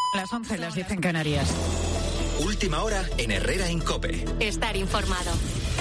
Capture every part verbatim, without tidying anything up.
Las once, las diez en Canarias. Última hora en Herrera en COPE. Estar informado.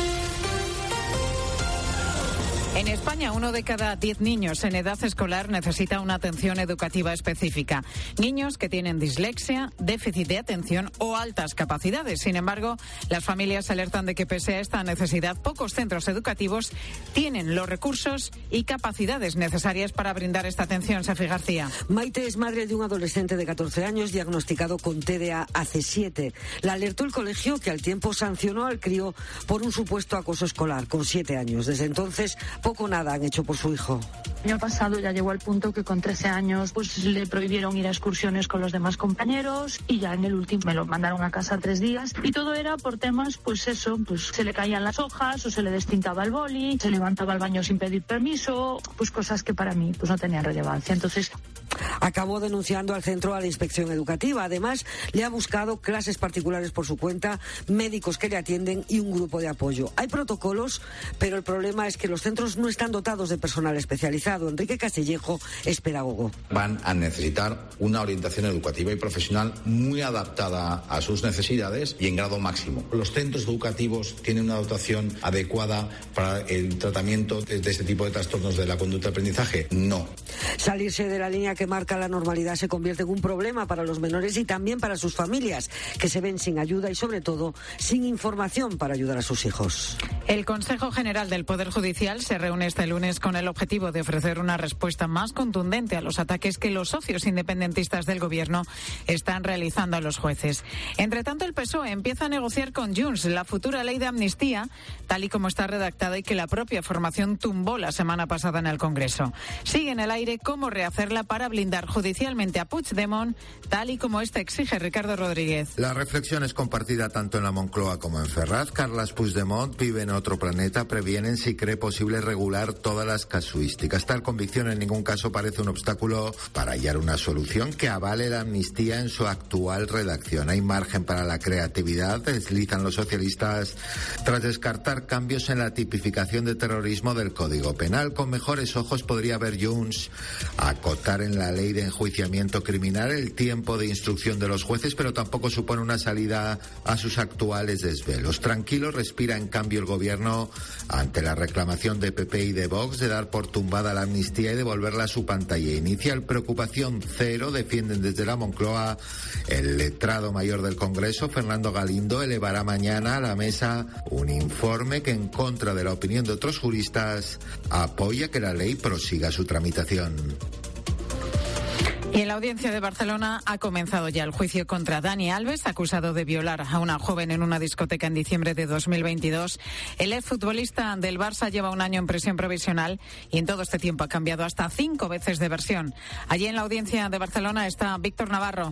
En España, uno de cada diez niños en edad escolar necesita una atención educativa específica. Niños que tienen dislexia, déficit de atención o altas capacidades. Sin embargo, las familias alertan de que pese a esta necesidad, pocos centros educativos tienen los recursos y capacidades necesarias para brindar esta atención. Safi García. Maite es madre de un adolescente de catorce años diagnosticado con T D A hace siete. La alertó el colegio, que al tiempo sancionó al crío por un supuesto acoso escolar con siete años. Desde entonces, poco o nada han hecho por su hijo. El año pasado ya llegó al punto que con trece años pues le prohibieron ir a excursiones con los demás compañeros y ya en el último me lo mandaron a casa tres días y todo era por temas, pues eso, pues se le caían las hojas o se le destintaba el boli, se levantaba al baño sin pedir permiso, pues cosas que para mí pues no tenían relevancia. Entonces acabó denunciando al centro a la inspección educativa. Además, le ha buscado clases particulares por su cuenta, médicos que le atienden y un grupo de apoyo. Hay protocolos, pero el problema es que los centros no están dotados de personal especializado. Enrique Castillejo es pedagogo. Van a necesitar una orientación educativa y profesional muy adaptada a sus necesidades y en grado máximo. ¿Los centros educativos tienen una dotación adecuada para el tratamiento de este tipo de trastornos de la conducta de aprendizaje? No. Salirse de la línea que marca la normalidad se convierte en un problema para los menores y también para sus familias, que se ven sin ayuda y sobre todo sin información para ayudar a sus hijos. El Consejo General del Poder Judicial se reúne este lunes con el objetivo de ofrecer una respuesta más contundente a los ataques que los socios independentistas del Gobierno están realizando a los jueces. Entre tanto, el P S O E empieza a negociar con Junts la futura ley de amnistía, tal y como está redactada y que la propia formación tumbó la semana pasada en el Congreso. Sigue en el aire cómo rehacerla para blindar judicialmente a Puigdemont, tal y como este exige Ricardo Rodríguez. La reflexión es compartida tanto en la Moncloa como en Ferraz. Carles Puigdemont vive en otro planeta, previenen si cree posible regular todas las casuísticas. Tal convicción en ningún caso parece un obstáculo para hallar una solución que avale la amnistía en su actual redacción. Hay margen para la creatividad, deslizan los socialistas, tras descartar cambios en la tipificación de terrorismo del Código Penal. Con mejores ojos podría ver Junts acotar en la ley de enjuiciamiento criminal el tiempo de instrucción de los jueces, pero tampoco supone una salida a sus actuales desvelos. Tranquilo respira en cambio el gobierno ante la reclamación de P P y de Vox de dar por tumbada la amnistía y devolverla a su pantalla inicial. Preocupación cero, defienden desde la Moncloa. El letrado mayor del Congreso, Fernando Galindo, elevará mañana a la mesa un informe que, en contra de la opinión de otros juristas, apoya que la ley prosiga su tramitación. Y en la audiencia de Barcelona ha comenzado ya el juicio contra Dani Alves, acusado de violar a una joven en una discoteca en diciembre de dos mil veintidós. El exfutbolista del Barça lleva un año en prisión provisional y en todo este tiempo ha cambiado hasta cinco veces de versión. Allí en la audiencia de Barcelona está Víctor Navarro.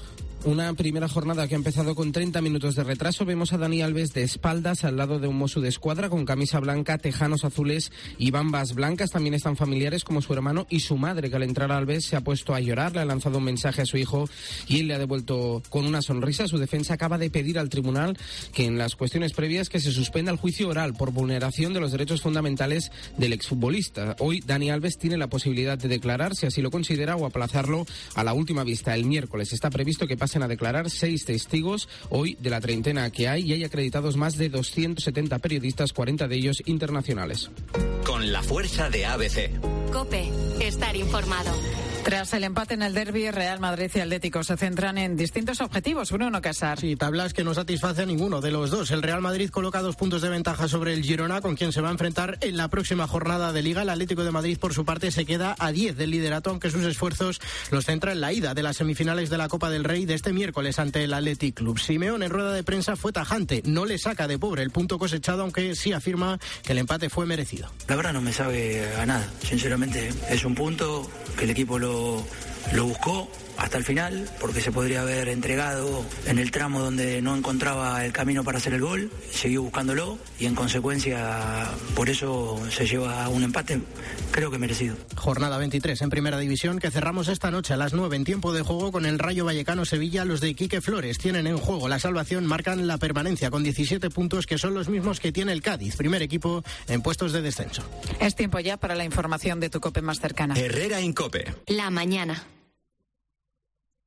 Una primera jornada que ha empezado con treinta minutos de retraso. Vemos a Dani Alves de espaldas al lado de un Mossu de Escuadra con camisa blanca, tejanos azules y bambas blancas. También están familiares como su hermano y su madre, que al entrar a Alves se ha puesto a llorar, le ha lanzado un mensaje a su hijo y él le ha devuelto con una sonrisa. Su defensa acaba de pedir al tribunal que en las cuestiones previas que se suspenda el juicio oral por vulneración de los derechos fundamentales del exfutbolista. Hoy Dani Alves tiene la posibilidad de declarar, si así lo considera, o aplazarlo a la última vista. El miércoles está previsto que pase a declarar seis testigos hoy de la treintena que hay y hay acreditados más de doscientos setenta periodistas, cuarenta de ellos internacionales. Con la fuerza de A B C. COPE, estar informado. Tras el empate en el derbi, Real Madrid y Atlético se centran en distintos objetivos. Bruno Casar. Sí, tablas que no satisface a ninguno de los dos. El Real Madrid coloca dos puntos de ventaja sobre el Girona, con quien se va a enfrentar en la próxima jornada de Liga. El Atlético de Madrid, por su parte, se queda a diez del liderato, aunque sus esfuerzos los centra en la ida de las semifinales de la Copa del Rey de este miércoles ante el Athletic Club. Simeone en rueda de prensa fue tajante. No le saca de pobre el punto cosechado, aunque sí afirma que el empate fue merecido. La verdad no me sabe a nada. Sinceramente, es un punto que el equipo lo... Lo buscó hasta el final, porque se podría haber entregado en el tramo donde no encontraba el camino para hacer el gol, siguió buscándolo y en consecuencia por eso se lleva un empate, creo que merecido. Jornada veintitrés en Primera División, que cerramos esta noche a las nueve en tiempo de juego con el Rayo Vallecano Sevilla. Los de Quique Flores tienen en juego la salvación, marcan la permanencia con diecisiete puntos, que son los mismos que tiene el Cádiz, primer equipo en puestos de descenso. Es tiempo ya para la información de tu COPE más cercana. Herrera en COPE. La mañana.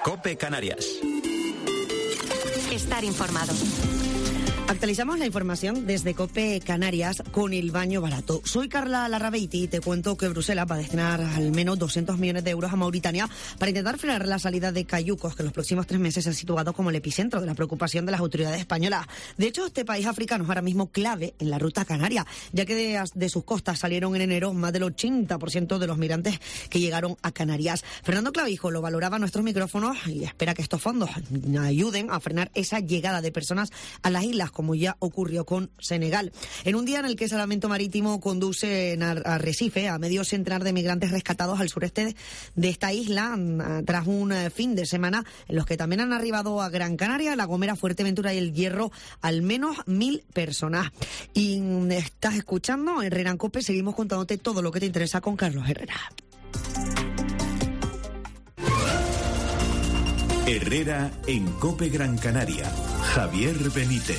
COPE Canarias. Estar informado. Actualizamos la información desde COPE Canarias con el baño barato. Soy Carla Larrabeiti y te cuento que Bruselas va a destinar al menos doscientos millones de euros a Mauritania para intentar frenar la salida de cayucos, que en los próximos tres meses se ha situado como el epicentro de la preocupación de las autoridades españolas. De hecho, este país africano es ahora mismo clave en la ruta canaria, ya que de, de sus costas salieron en enero más del ochenta por ciento de los migrantes que llegaron a Canarias. Fernando Clavijo lo valoraba a nuestros micrófonos y espera que estos fondos ayuden a frenar esa llegada de personas a las islas, como ya ocurrió con Senegal. En un día en el que Salvamento Marítimo conduce en Arrecife a medio centenar de migrantes rescatados al sureste de, de esta isla, tras un fin de semana en los que también han arribado a Gran Canaria, La Gomera, Fuerteventura y El Hierro al menos mil personas. Y estás escuchando Herrera en COPE, seguimos contándote todo lo que te interesa con Carlos Herrera. Herrera en COPE Gran Canaria. Javier Benítez.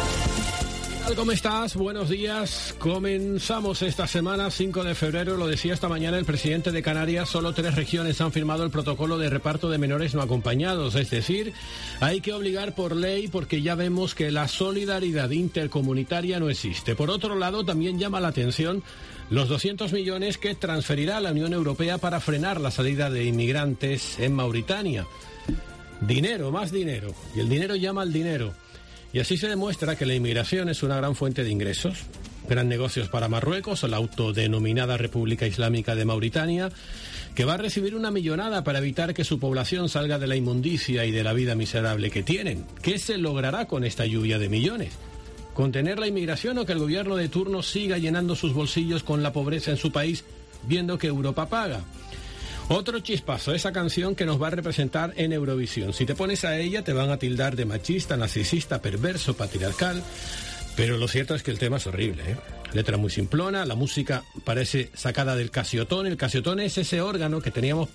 ¿Cómo estás? Buenos días. Comenzamos esta semana, cinco de febrero, lo decía esta mañana el presidente de Canarias, solo tres regiones han firmado el protocolo de reparto de menores no acompañados, es decir, hay que obligar por ley porque ya vemos que la solidaridad intercomunitaria no existe. Por otro lado, también llama la atención los doscientos millones que transferirá la Unión Europea para frenar la salida de inmigrantes en Mauritania. Dinero, más dinero, y el dinero llama al dinero. Y así se demuestra que la inmigración es una gran fuente de ingresos. Gran negocios para Marruecos o la autodenominada República Islámica de Mauritania, que va a recibir una millonada para evitar que su población salga de la inmundicia y de la vida miserable que tienen. ¿Qué se logrará con esta lluvia de millones? ¿Contener la inmigración o que el gobierno de turno siga llenando sus bolsillos con la pobreza en su país, viendo que Europa paga? Otro chispazo, esa canción que nos va a representar en Eurovisión. Si te pones a ella te van a tildar de machista, narcisista, perverso, patriarcal, pero lo cierto es que el tema es horrible, ¿eh? Letra muy simplona, la música parece sacada del casiotón. El casiotón es ese órgano que teníamos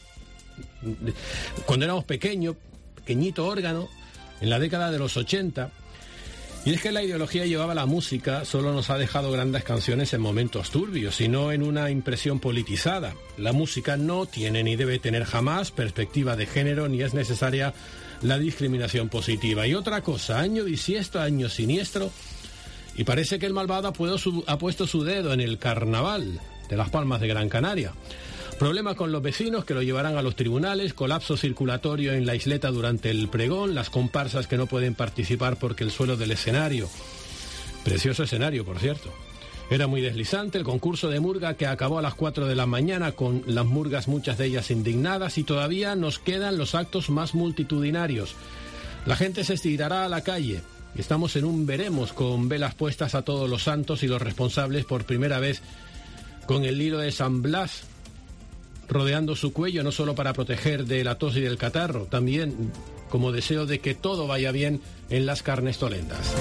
cuando éramos pequeños, pequeñito órgano, en la década de los ochenta. Y es que la ideología llevaba la música, solo nos ha dejado grandes canciones en momentos turbios, sino en una impresión politizada. La música no tiene ni debe tener jamás perspectiva de género, ni es necesaria la discriminación positiva. Y otra cosa, año bisiesto, año siniestro, y parece que el malvado ha, puesto su, ha puesto su dedo en el carnaval de Las Palmas de Gran Canaria. Problemas con los vecinos que lo llevarán a los tribunales, colapso circulatorio en la isleta durante el pregón, las comparsas que no pueden participar porque el suelo del escenario, precioso escenario por cierto, era muy deslizante, el concurso de murga que acabó a las cuatro de la mañana con las murgas muchas de ellas indignadas y todavía nos quedan los actos más multitudinarios. La gente se estirará a la calle y estamos en un veremos con velas puestas a todos los santos y los responsables por primera vez con el hilo de San Blas rodeando su cuello, no solo para proteger de la tos y del catarro, también como deseo de que todo vaya bien en las Carnestolendas.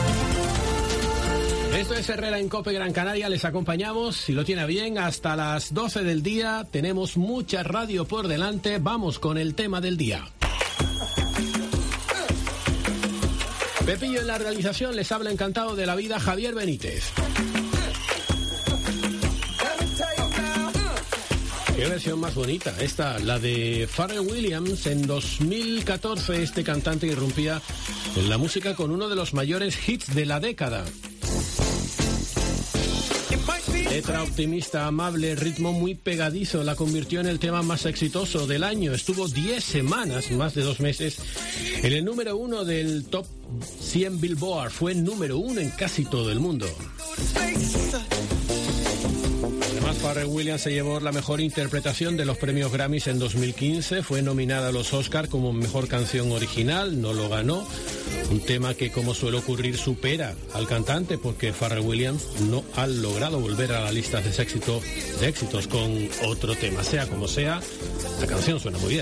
Esto es Herrera en COPE Gran Canaria, les acompañamos, si lo tiene bien, hasta las doce del día, tenemos mucha radio por delante, vamos con el tema del día. Pepillo en la realización, les habla encantado de la vida Javier Benítez. Qué versión más bonita, esta, la de Pharrell Williams. En dos mil catorce este cantante irrumpía en la música con uno de los mayores hits de la década. Letra optimista, amable, ritmo muy pegadizo, la convirtió en el tema más exitoso del año. Estuvo diez semanas, más de dos meses, en el número uno del Top cien Billboard. Fue número uno en casi todo el mundo. Pharrell Williams se llevó la mejor interpretación de los premios Grammys en dos mil quince, fue nominada a los Oscar como mejor canción original, no lo ganó, un tema que, como suele ocurrir, supera al cantante porque Pharrell Williams no ha logrado volver a la lista de, éxito, de éxitos con otro tema. Sea como sea, la canción suena muy bien.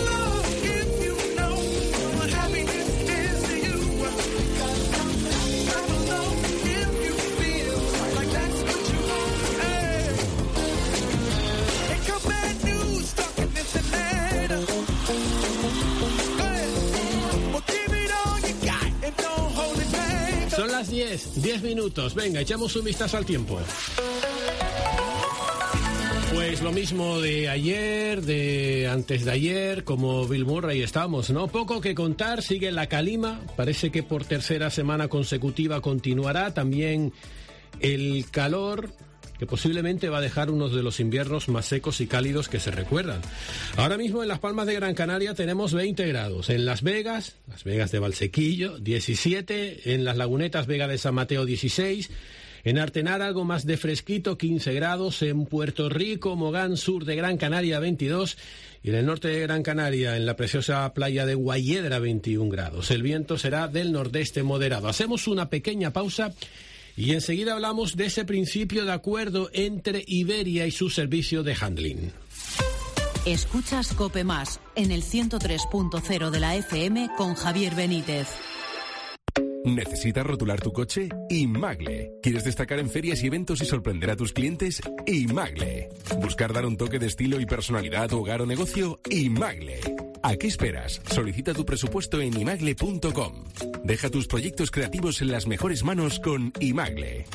Son las diez minutos. Venga, echamos un vistazo al tiempo. Pues Pues lo mismo de ayer, de antes de ayer, como Bill Murray estamos, ¿no? Poco que contar, sigue la calima, parece que por tercera semana consecutiva continuará, también el calor, que posiblemente va a dejar uno de los inviernos más secos y cálidos que se recuerdan. Ahora mismo en Las Palmas de Gran Canaria tenemos veinte grados, en Las Vegas, Las Vegas de Valsequillo, diecisiete, en Las Lagunetas, Vega de San Mateo, dieciséis, en Artenar algo más de fresquito, quince grados, en Puerto Rico, Mogán, sur de Gran Canaria, veintidós, y en el norte de Gran Canaria, en la preciosa playa de Guayedra, veintiún grados. El viento será del nordeste moderado. Hacemos una pequeña pausa y enseguida hablamos de ese principio de acuerdo entre Iberia y su servicio de handling. Escuchas COPE Más en el ciento tres punto cero de la F M con Javier Benítez. ¿Necesitas rotular tu coche? Imagle. ¿Quieres destacar en ferias y eventos y sorprender a tus clientes? Imagle. ¿Buscar dar un toque de estilo y personalidad a tu hogar o negocio? Imagle. ¿A qué esperas? Solicita tu presupuesto en imagle punto com. Deja tus proyectos creativos en las mejores manos con Imagle.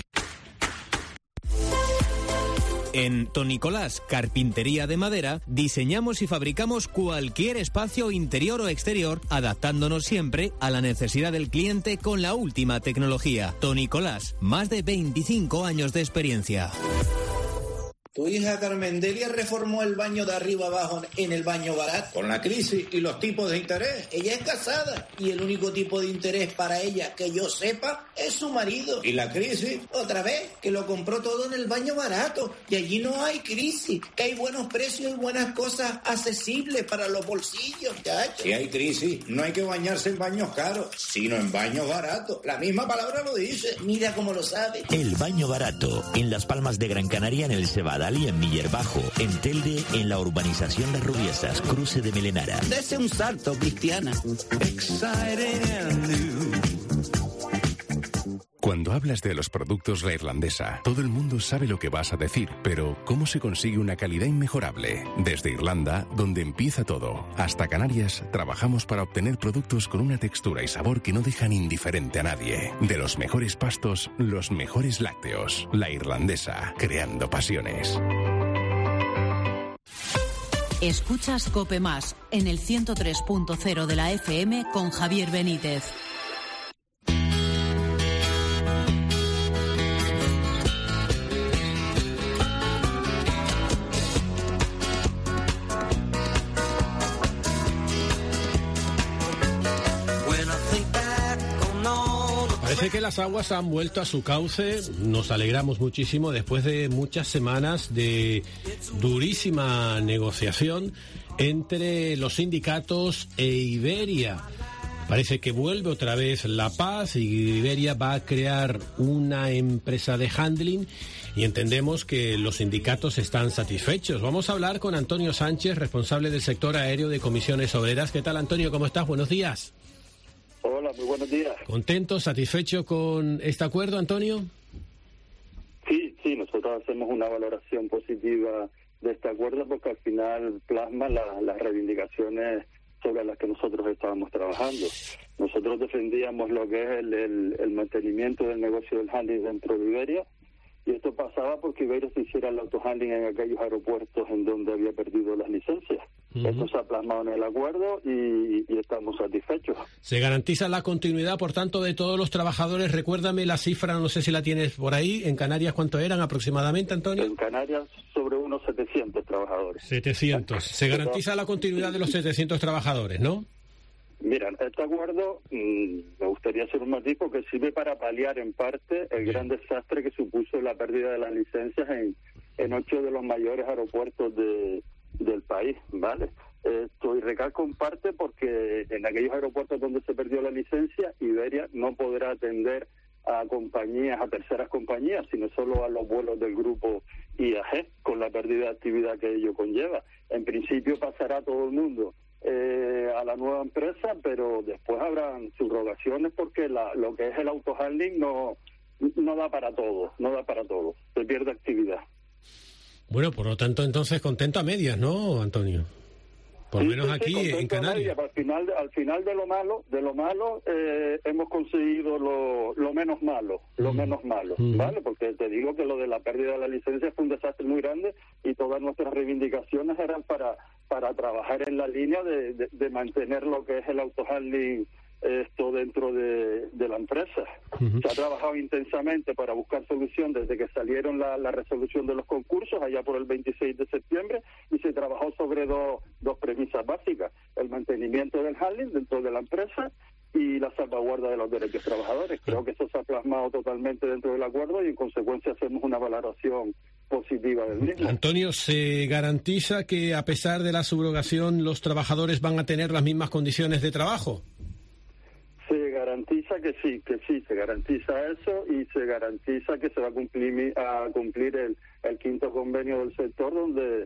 En Tonicolás Carpintería de Madera diseñamos y fabricamos cualquier espacio interior o exterior, adaptándonos siempre a la necesidad del cliente con la última tecnología. Tonicolás, más de veinticinco años de experiencia. Tu hija Carmendelia reformó el baño de arriba abajo en el baño barato. Con la crisis y los tipos de interés. Ella es casada y el único tipo de interés para ella que yo sepa es su marido. Y la crisis, otra vez, que lo compró todo en el baño barato. Y allí no hay crisis, que hay buenos precios y buenas cosas accesibles para los bolsillos, chacho. Si hay crisis, no hay que bañarse en baños caros, sino en baños baratos. La misma palabra lo dice. Mira cómo lo sabe. El baño barato, en Las Palmas de Gran Canaria, en el Cebadal y en Miller Bajo, en Telde, en la urbanización Las Rubiesas, cruce de Melenara. Dese un salto, Cristiana. Cuando hablas de los productos La Irlandesa, todo el mundo sabe lo que vas a decir, pero ¿cómo se consigue una calidad inmejorable? Desde Irlanda, donde empieza todo, hasta Canarias, trabajamos para obtener productos con una textura y sabor que no dejan indiferente a nadie. De los mejores pastos, los mejores lácteos. La Irlandesa, creando pasiones. Escuchas COPE Más en el ciento tres punto cero de la F M con Javier Benítez. Parece que las aguas han vuelto a su cauce, nos alegramos muchísimo después de muchas semanas de durísima negociación entre los sindicatos e Iberia. Parece que vuelve otra vez la paz y Iberia va a crear una empresa de handling y entendemos que los sindicatos están satisfechos. Vamos a hablar con Antonio Sánchez, responsable del sector aéreo de Comisiones Obreras. ¿Qué tal, Antonio? ¿Cómo estás? Buenos días. Hola, muy buenos días. ¿Contento, satisfecho con este acuerdo, Antonio? Sí, sí, nosotros hacemos una valoración positiva de este acuerdo porque al final plasma la, las reivindicaciones sobre las que nosotros estábamos trabajando. Nosotros defendíamos lo que es el, el, el mantenimiento del negocio del handling dentro de Iberia, y esto pasaba porque Iberia se hiciera el autohandling en aquellos aeropuertos en donde había perdido las licencias. Uh-huh. Esto se ha plasmado en el acuerdo y, y estamos satisfechos. Se garantiza la continuidad, por tanto, de todos los trabajadores. Recuérdame la cifra, no sé si la tienes por ahí. ¿En Canarias cuánto eran aproximadamente, Antonio? En Canarias sobre unos setecientos trabajadores. setecientos. Se garantiza la continuidad de los setecientos trabajadores, ¿no? Mira, este acuerdo mmm, me gustaría hacer un matiz porque sirve para paliar en parte el gran desastre que supuso la pérdida de las licencias en, en ocho de los mayores aeropuertos de, del país, ¿vale? Esto, y recalco en parte porque en aquellos aeropuertos donde se perdió la licencia, Iberia no podrá atender a compañías, a terceras compañías, sino solo a los vuelos del grupo I A G, con la pérdida de actividad que ello conlleva. En principio pasará todo el mundo Eh, a la nueva empresa, pero después habrán subrogaciones porque la, lo que es el autohandling no no da para todo, no da para todo, se pierde actividad. Bueno, por lo tanto, entonces contento a medias, ¿no, Antonio? Por lo Sí, menos sí, aquí sí, en Canarias. Al final, al final de lo malo, de lo malo, eh, hemos conseguido lo, lo menos malo, lo Mm. menos malo, Mm. ¿vale? Porque te digo que lo de la pérdida de la licencia fue un desastre muy grande y todas nuestras reivindicaciones eran para para trabajar en la línea de, de, de mantener lo que es el autohandling esto dentro de, de la empresa. Uh-huh. Se ha trabajado intensamente para buscar solución desde que salieron la, la resolución de los concursos allá por el veintiséis de septiembre, y se trabajó sobre dos, dos premisas básicas: el mantenimiento del handling dentro de la empresa y la salvaguarda de los derechos trabajadores. Creo que eso se ha plasmado totalmente dentro del acuerdo y en consecuencia hacemos una valoración positiva del mismo. Antonio, ¿se garantiza que a pesar de la subrogación los trabajadores van a tener las mismas condiciones de trabajo? Se garantiza que sí, que sí, se garantiza eso, y se garantiza que se va a cumplir, a cumplir el, el quinto convenio del sector, donde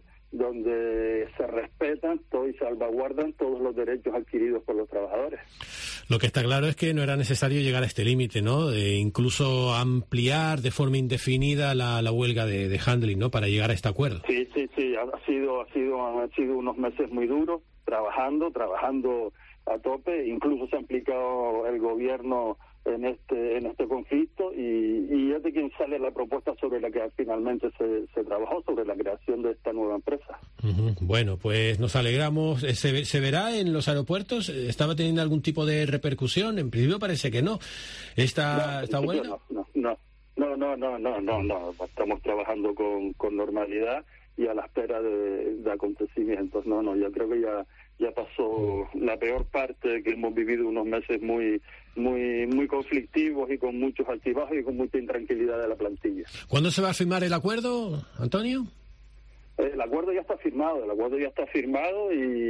donde se respetan todo y salvaguardan todos los derechos adquiridos por los trabajadores. Lo que está claro es que no era necesario llegar a este límite, ¿no? De incluso ampliar de forma indefinida la, la huelga de, de handling, ¿no? Para llegar a este acuerdo. Sí, sí, sí, ha sido, ha sido, han sido unos meses muy duros, trabajando, trabajando a tope. Incluso se ha implicado el gobierno en este en este conflicto, y, y es de quien sale la propuesta sobre la que finalmente se, se trabajó, sobre la creación de esta nueva empresa. Uh-huh. Bueno, pues nos alegramos. ¿Se, ¿Se verá en los aeropuertos? ¿Estaba teniendo algún tipo de repercusión? En principio parece que no. ¿Está, no, está bueno? No, no, no, no, no, no, no, no. Estamos trabajando con, con normalidad y a la espera de, de acontecimientos. No, no, yo creo que ya ya pasó la peor parte, que hemos vivido unos meses muy muy muy conflictivos y con muchos altibajos y con mucha intranquilidad de la plantilla. ¿Cuándo se va a firmar el acuerdo, Antonio? El acuerdo ya está firmado, el acuerdo ya está firmado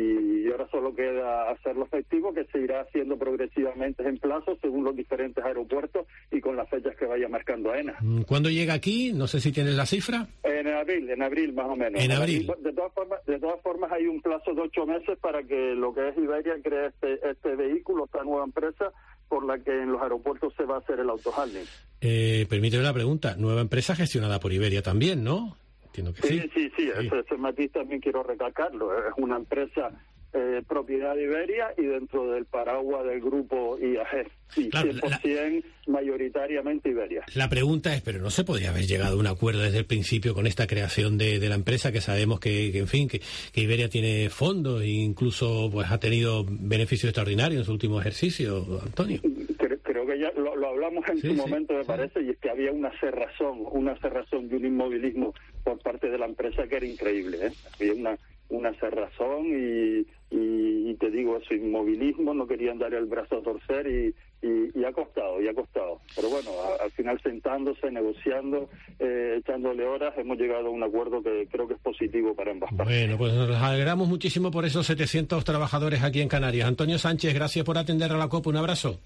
y ahora solo queda hacerlo efectivo, que se irá haciendo progresivamente en plazo según los diferentes aeropuertos y con las fechas que vaya marcando AENA. ¿Cuándo llega aquí? No sé si tienes la cifra. En abril, en abril más o menos. En abril. De todas formas, de todas formas hay un plazo de ocho meses para que lo que es Iberia cree este, este vehículo, esta nueva empresa, por la que en los aeropuertos se va a hacer el autohandling. Eh, permíteme la pregunta. Nueva empresa gestionada por Iberia también, ¿no? Entiendo que sí. Sí, sí, sí. sí. Ese, ese matiz también quiero recalcarlo. Es una empresa eh, propiedad de Iberia y dentro del paraguas del grupo I A G. Sí, claro, cien por ciento la, mayoritariamente Iberia. La pregunta es, ¿pero no se podría haber llegado a un acuerdo desde el principio con esta creación de, de la empresa, que sabemos que, que en fin, que, que Iberia tiene fondos e incluso pues ha tenido beneficios extraordinarios en su último ejercicio, Antonio? Creo, creo que ya lo, lo hablamos en sí, su sí, momento, me sí. parece, y es que había una cerrazón, una cerrazón y un inmovilismo por parte de la empresa que era increíble, ¿eh? Había una una cerrazón y, y, y te digo eso, inmovilismo, no querían dar el brazo a torcer y, y, y ha costado, y ha costado. Pero bueno, a, al final sentándose, negociando, eh, echándole horas, hemos llegado a un acuerdo que creo que es positivo para ambas partes. Bueno, pues nos alegramos muchísimo por esos setecientos trabajadores aquí en Canarias. Antonio Sánchez, gracias por atender a la COPE, un abrazo.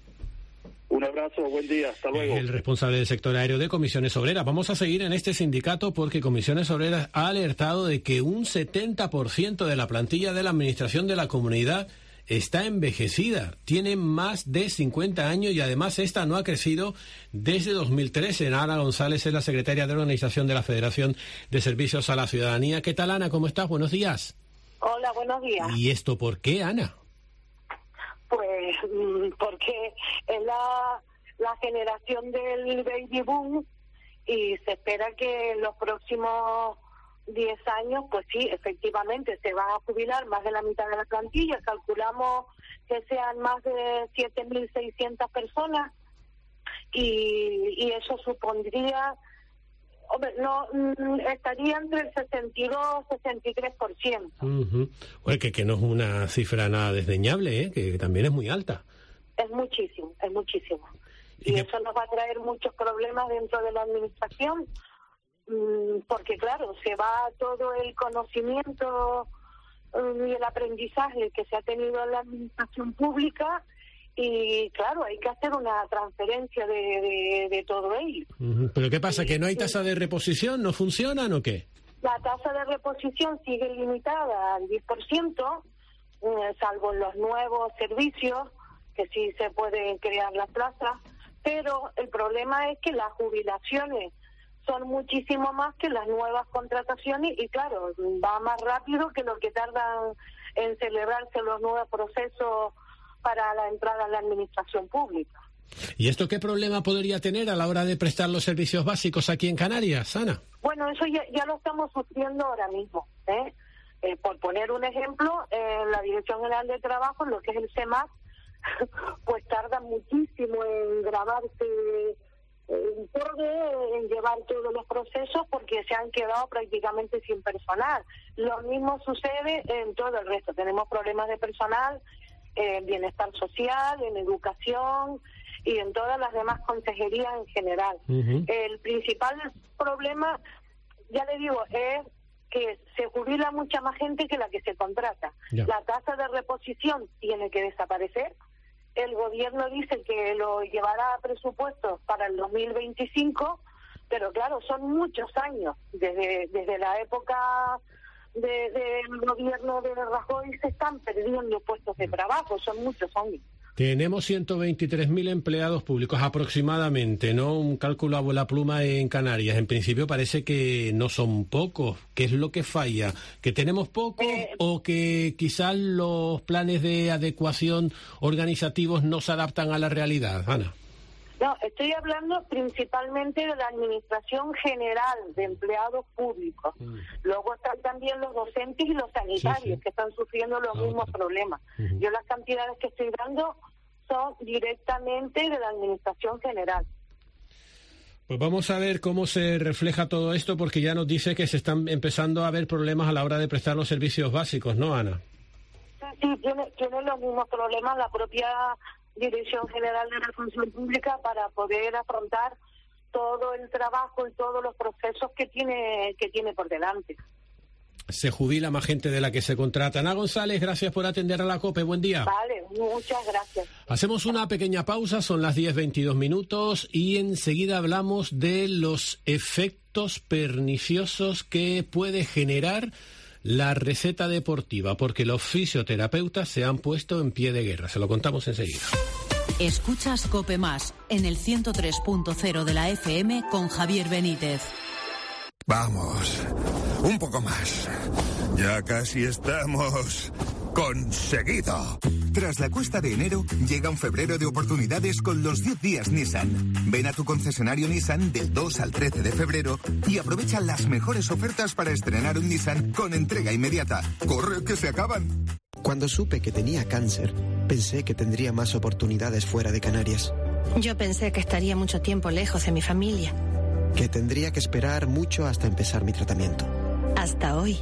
Un abrazo, buen día, hasta luego. El responsable del sector aéreo de Comisiones Obreras. Vamos a seguir en este sindicato porque Comisiones Obreras ha alertado de que un setenta por ciento de la plantilla de la administración de la comunidad está envejecida, tiene más de cincuenta años y además esta no ha crecido desde dos mil trece. Ana González es la secretaria de organización de la Federación de Servicios a la Ciudadanía. ¿Qué tal, Ana? ¿Cómo estás? Buenos días. Hola, buenos días. ¿Y esto por qué, Ana? Pues porque es la, la generación del baby boom y se espera que en los próximos diez años, pues sí, efectivamente, se van a jubilar más de la mitad de la plantilla. Calculamos que sean más de siete mil seiscientas personas y, y eso supondría, hombre, no estaría entre el sesenta y dos y sesenta y tres por ciento. Uh-huh. Bueno, que, que no es una cifra nada desdeñable, ¿eh? Que también es muy alta. Es muchísimo, es muchísimo. Y, y eso nos va a traer muchos problemas dentro de la administración, porque claro, se va todo el conocimiento y el aprendizaje que se ha tenido en la administración pública y claro, hay que hacer una transferencia de, de, de todo ello. Uh-huh. ¿Pero qué pasa? ¿Que no hay tasa de reposición? ¿No funcionan o qué? La tasa de reposición sigue limitada al diez por ciento, eh, salvo en los nuevos servicios, que sí se pueden crear las plazas, pero el problema es que las jubilaciones son muchísimo más que las nuevas contrataciones y claro, va más rápido que lo que tardan en celebrarse los nuevos procesos para la entrada en la administración pública. ¿Y esto qué problema podría tener a la hora de prestar los servicios básicos aquí en Canarias, Ana? Bueno, eso ya, ya lo estamos sufriendo ahora mismo, ¿eh? Eh, por poner un ejemplo, eh, la Dirección General de Trabajo, lo que es el CEMAC, pues tarda muchísimo en grabarse el informe, en llevar todos los procesos, porque se han quedado prácticamente sin personal. Lo mismo sucede en todo el resto. Tenemos problemas de personal en bienestar social, en educación y en todas las demás consejerías en general. Uh-huh. El principal problema, ya le digo, es que se jubila mucha más gente que la que se contrata. Ya. La tasa de reposición tiene que desaparecer. El gobierno dice que lo llevará a presupuestos para el dos mil veinticinco, pero claro, son muchos años. Desde, desde la época del de gobierno de Rajoy se están perdiendo puestos de trabajo, son muchos años. Tenemos ciento veintitrés mil empleados públicos aproximadamente, ¿no? Un cálculo a bola pluma en Canarias. En principio parece que no son pocos. ¿Qué es lo que falla? ¿Que tenemos pocos eh, o que quizás los planes de adecuación organizativos no se adaptan a la realidad, Ana? No, estoy hablando principalmente de la Administración General de Empleados Públicos. Mm. Luego están también los docentes y los sanitarios, sí, sí, que están sufriendo los ah, mismos otra. problemas. Uh-huh. Yo las cantidades que estoy dando son directamente de la Administración General. Pues vamos a ver cómo se refleja todo esto, porque ya nos dice que se están empezando a haber problemas a la hora de prestar los servicios básicos, ¿no, Ana? Sí, sí, tiene, tiene los mismos problemas la propia Dirección General de la Función Pública para poder afrontar todo el trabajo y todos los procesos que tiene que tiene por delante. Se jubila más gente de la que se contrata. Ana González, gracias por atender a la COPE. Buen día. Vale, muchas gracias. Hacemos una pequeña pausa, son las diez veintidós minutos y enseguida hablamos de los efectos perniciosos que puede generar la receta deportiva, porque los fisioterapeutas se han puesto en pie de guerra. Se lo contamos enseguida. Escuchas COPE Más en el ciento tres punto cero de la F M con Javier Benítez. Vamos, un poco más. Ya casi estamos conseguido. Tras la cuesta de enero, llega un febrero de oportunidades con los diez días Nissan. Ven a tu concesionario Nissan del dos al trece de febrero y aprovecha las mejores ofertas para estrenar un Nissan con entrega inmediata. ¡Corre, que se acaban! Cuando supe que tenía cáncer, pensé que tendría más oportunidades fuera de Canarias. Yo pensé que estaría mucho tiempo lejos de mi familia. Que tendría que esperar mucho hasta empezar mi tratamiento. Hasta hoy.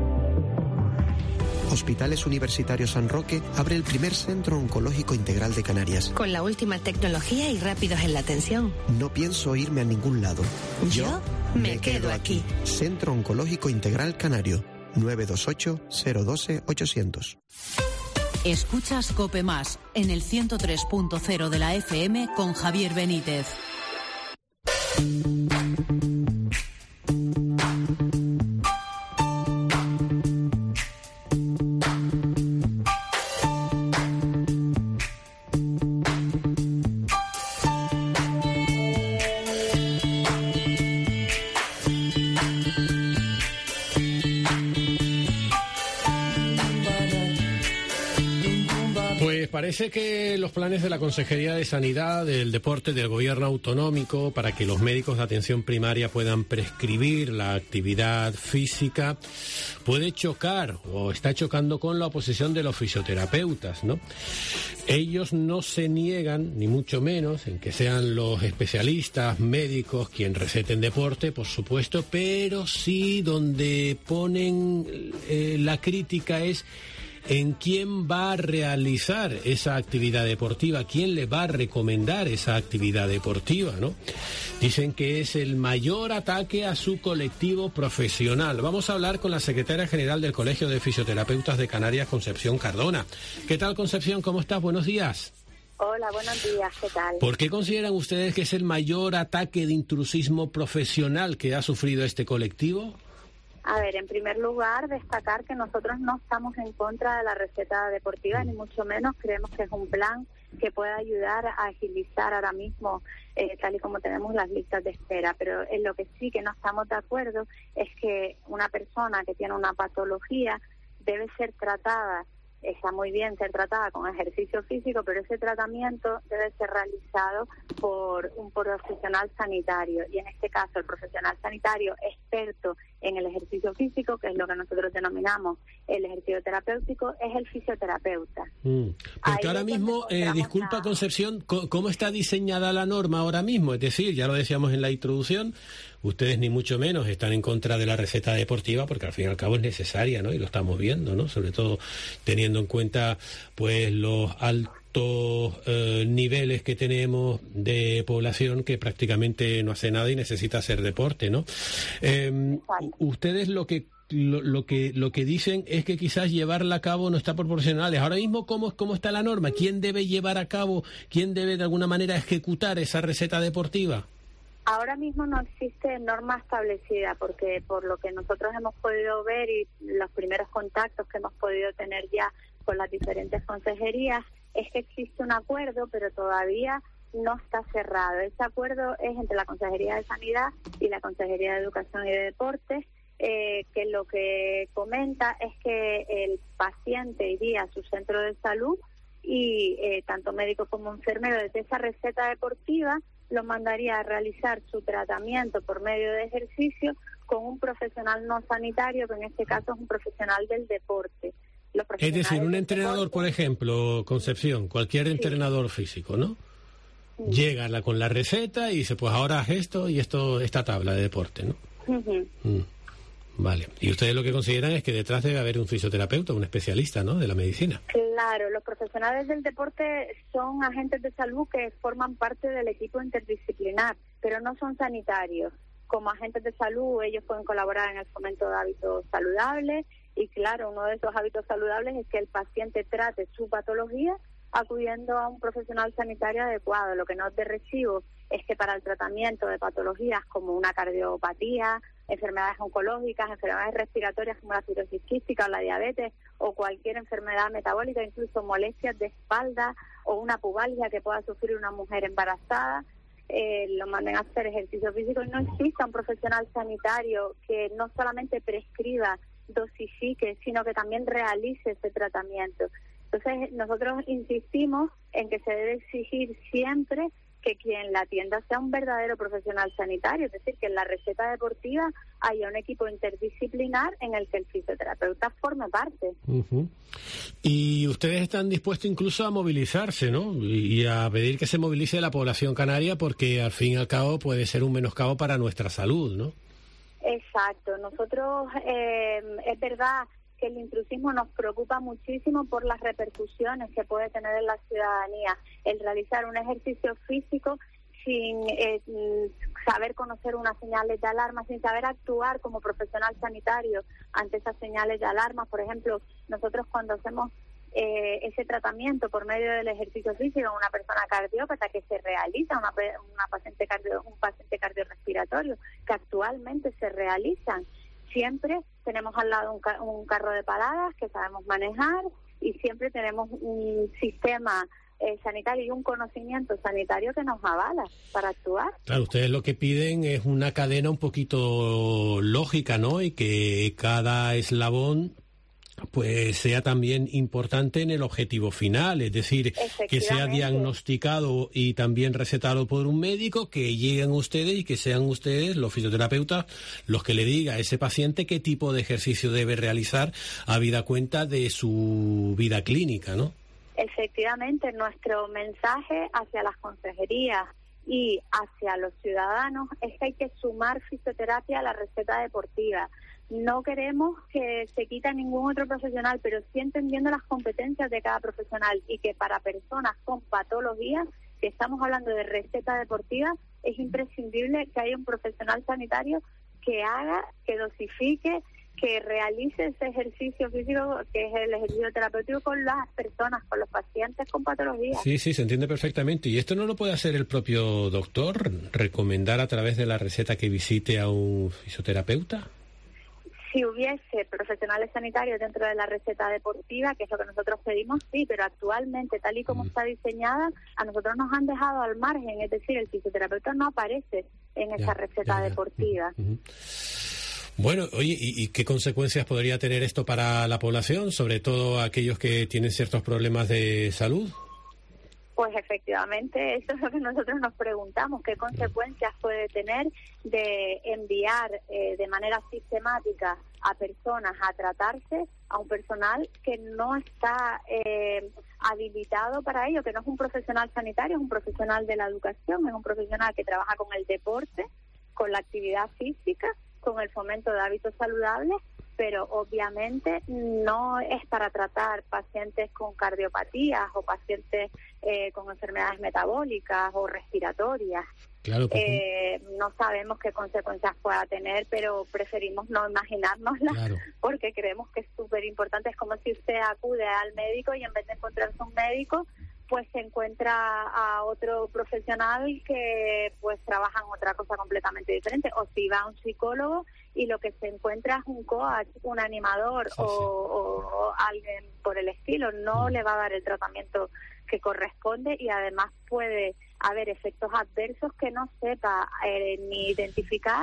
Hospitales Universitarios San Roque abre el primer centro oncológico integral de Canarias. Con la última tecnología y rápidos en la atención. No pienso irme a ningún lado. Yo, Yo me, me quedo, quedo aquí. aquí. Centro Oncológico Integral Canario. nueve dos ocho, cero uno dos, ochocientos. Escuchas COPE Más en el ciento tres punto cero de la F M con Javier Benítez. Parece que los planes de la Consejería de Sanidad, del Deporte, del Gobierno Autonómico, para que los médicos de atención primaria puedan prescribir la actividad física, puede chocar o está chocando con la oposición de los fisioterapeutas, ¿no? Ellos no se niegan, ni mucho menos, en que sean los especialistas médicos quien receten deporte, por supuesto, pero sí donde ponen eh, la crítica es en quién va a realizar esa actividad deportiva, quién le va a recomendar esa actividad deportiva, ¿no? Dicen que es el mayor ataque a su colectivo profesional. Vamos a hablar con la secretaria general del Colegio de Fisioterapeutas de Canarias, Concepción Cardona. ¿Qué tal, Concepción? ¿Cómo estás? Buenos días. Hola, buenos días. ¿Qué tal? ¿Por qué consideran ustedes que es el mayor ataque de intrusismo profesional que ha sufrido este colectivo? A ver, en primer lugar, destacar que nosotros no estamos en contra de la receta deportiva, ni mucho menos. Creemos que es un plan que puede ayudar a agilizar ahora mismo, eh, tal y como tenemos las listas de espera. Pero en lo que sí que no estamos de acuerdo es que una persona que tiene una patología debe ser tratada. Está muy bien ser tratada con ejercicio físico, pero ese tratamiento debe ser realizado por un profesional sanitario. Y en este caso, el profesional sanitario experto en el ejercicio físico, que es lo que nosotros denominamos el ejercicio terapéutico, es el fisioterapeuta. Mm. Porque ahora mismo, eh, disculpa a... Concepción, ¿cómo está diseñada la norma ahora mismo? Es decir, ya lo decíamos en la introducción, ustedes ni mucho menos están en contra de la receta deportiva, porque al fin y al cabo es necesaria, ¿no? Y lo estamos viendo, ¿no? Sobre todo teniendo en cuenta pues los altos eh, niveles que tenemos de población que prácticamente no hace nada y necesita hacer deporte, ¿no? Eh, ustedes lo que Lo, lo que lo que dicen es que quizás llevarla a cabo no está proporcional. Ahora mismo, ¿cómo, cómo está la norma? ¿Quién debe llevar a cabo, quién debe de alguna manera ejecutar esa receta deportiva? Ahora mismo no existe norma establecida, porque por lo que nosotros hemos podido ver y los primeros contactos que hemos podido tener ya con las diferentes consejerías, es que existe un acuerdo, pero todavía no está cerrado. Ese acuerdo es entre la Consejería de Sanidad y la Consejería de Educación y de Deportes, Eh, que lo que comenta es que el paciente iría a su centro de salud y eh, tanto médico como enfermero desde esa receta deportiva lo mandaría a realizar su tratamiento por medio de ejercicio con un profesional no sanitario, que en este caso es un profesional del deporte. Los es decir, un entrenador, deporte, por ejemplo, Concepción, cualquier sí. entrenador físico, ¿no? Sí. Llega la, con la receta y dice, pues ahora haz esto y esto, esta tabla de deporte, ¿no? Uh-huh. Mm. Vale. Y ustedes lo que consideran es que detrás debe haber un fisioterapeuta, un especialista, ¿no?, de la medicina. Claro, los profesionales del deporte son agentes de salud que forman parte del equipo interdisciplinar, pero no son sanitarios. Como agentes de salud, ellos pueden colaborar en el fomento de hábitos saludables y, claro, uno de esos hábitos saludables es que el paciente trate su patología acudiendo a un profesional sanitario adecuado. Lo que no es de recibo es que para el tratamiento de patologías como una cardiopatía, enfermedades oncológicas, enfermedades respiratorias como la cirrosis quística o la diabetes o cualquier enfermedad metabólica, incluso molestias de espalda o una pubalgia que pueda sufrir una mujer embarazada, eh, lo manden a hacer ejercicio físico. No exista un profesional sanitario que no solamente prescriba, dosifique, sino que también realice ese tratamiento. Entonces, nosotros insistimos en que se debe exigir siempre que quien la atienda sea un verdadero profesional sanitario, es decir, que en la receta deportiva haya un equipo interdisciplinar en el que el fisioterapeuta forme parte. Uh-huh. Y ustedes están dispuestos incluso a movilizarse, ¿no? Y a pedir que se movilice la población canaria porque al fin y al cabo puede ser un menoscabo para nuestra salud, ¿no? Exacto. Nosotros, eh, es verdad que el intrusismo nos preocupa muchísimo por las repercusiones que puede tener en la ciudadanía. El realizar un ejercicio físico sin eh, saber conocer unas señales de alarma, sin saber actuar como profesional sanitario ante esas señales de alarma. Por ejemplo, nosotros cuando hacemos eh, ese tratamiento por medio del ejercicio físico a una persona cardiópata que se realiza, una, una paciente cardio, un paciente cardiorrespiratorio, que actualmente se realizan, siempre tenemos al lado un, ca- un carro de paradas que sabemos manejar y siempre tenemos un sistema eh, sanitario y un conocimiento sanitario que nos avala para actuar. Claro, ustedes lo que piden es una cadena un poquito lógica, ¿no? Y que cada eslabón pues sea también importante en el objetivo final, es decir, que sea diagnosticado y también recetado por un médico, que lleguen ustedes y que sean ustedes, los fisioterapeutas, los que le diga a ese paciente qué tipo de ejercicio debe realizar habida cuenta de su vida clínica, ¿no? Efectivamente, nuestro mensaje hacia las consejerías y hacia los ciudadanos es que hay que sumar fisioterapia a la receta deportiva. No queremos que se quite ningún otro profesional, pero sí entendiendo las competencias de cada profesional y que para personas con patologías, que estamos hablando de receta deportiva, es imprescindible que haya un profesional sanitario que haga, que dosifique, que realice ese ejercicio físico, que es el ejercicio terapéutico con las personas, con los pacientes con patologías. Sí, sí, se entiende perfectamente. ¿Y esto no lo puede hacer el propio doctor? ¿Recomendar a través de la receta que visite a un fisioterapeuta? Si hubiese profesionales sanitarios dentro de la receta deportiva, que es lo que nosotros pedimos, sí, pero actualmente, tal y como mm. está diseñada, a nosotros nos han dejado al margen, es decir, el fisioterapeuta no aparece en esa ya, receta ya, ya. deportiva. Uh-huh. Bueno, oye, ¿y, y qué consecuencias podría tener esto para la población, sobre todo aquellos que tienen ciertos problemas de salud? Pues efectivamente, eso es lo que nosotros nos preguntamos, qué consecuencias puede tener de enviar eh, de manera sistemática a personas a tratarse a un personal que no está eh, habilitado para ello, que no es un profesional sanitario, es un profesional de la educación, es un profesional que trabaja con el deporte, con la actividad física, con el fomento de hábitos saludables, pero obviamente no es para tratar pacientes con cardiopatías o pacientes eh, con enfermedades metabólicas o respiratorias. Claro, pues, eh, no sabemos qué consecuencias pueda tener, pero preferimos no imaginárnoslas, claro, porque creemos que es súper importante. Es como si usted acude al médico y en vez de encontrarse un médico, pues se encuentra a otro profesional que pues trabaja en otra cosa completamente diferente, o si va a un psicólogo y lo que se encuentra es un coach, un animador, sí, o, sí. O, o alguien por el estilo, no mm. le va a dar el tratamiento que corresponde, y además puede haber efectos adversos que no sepa eh, ni identificar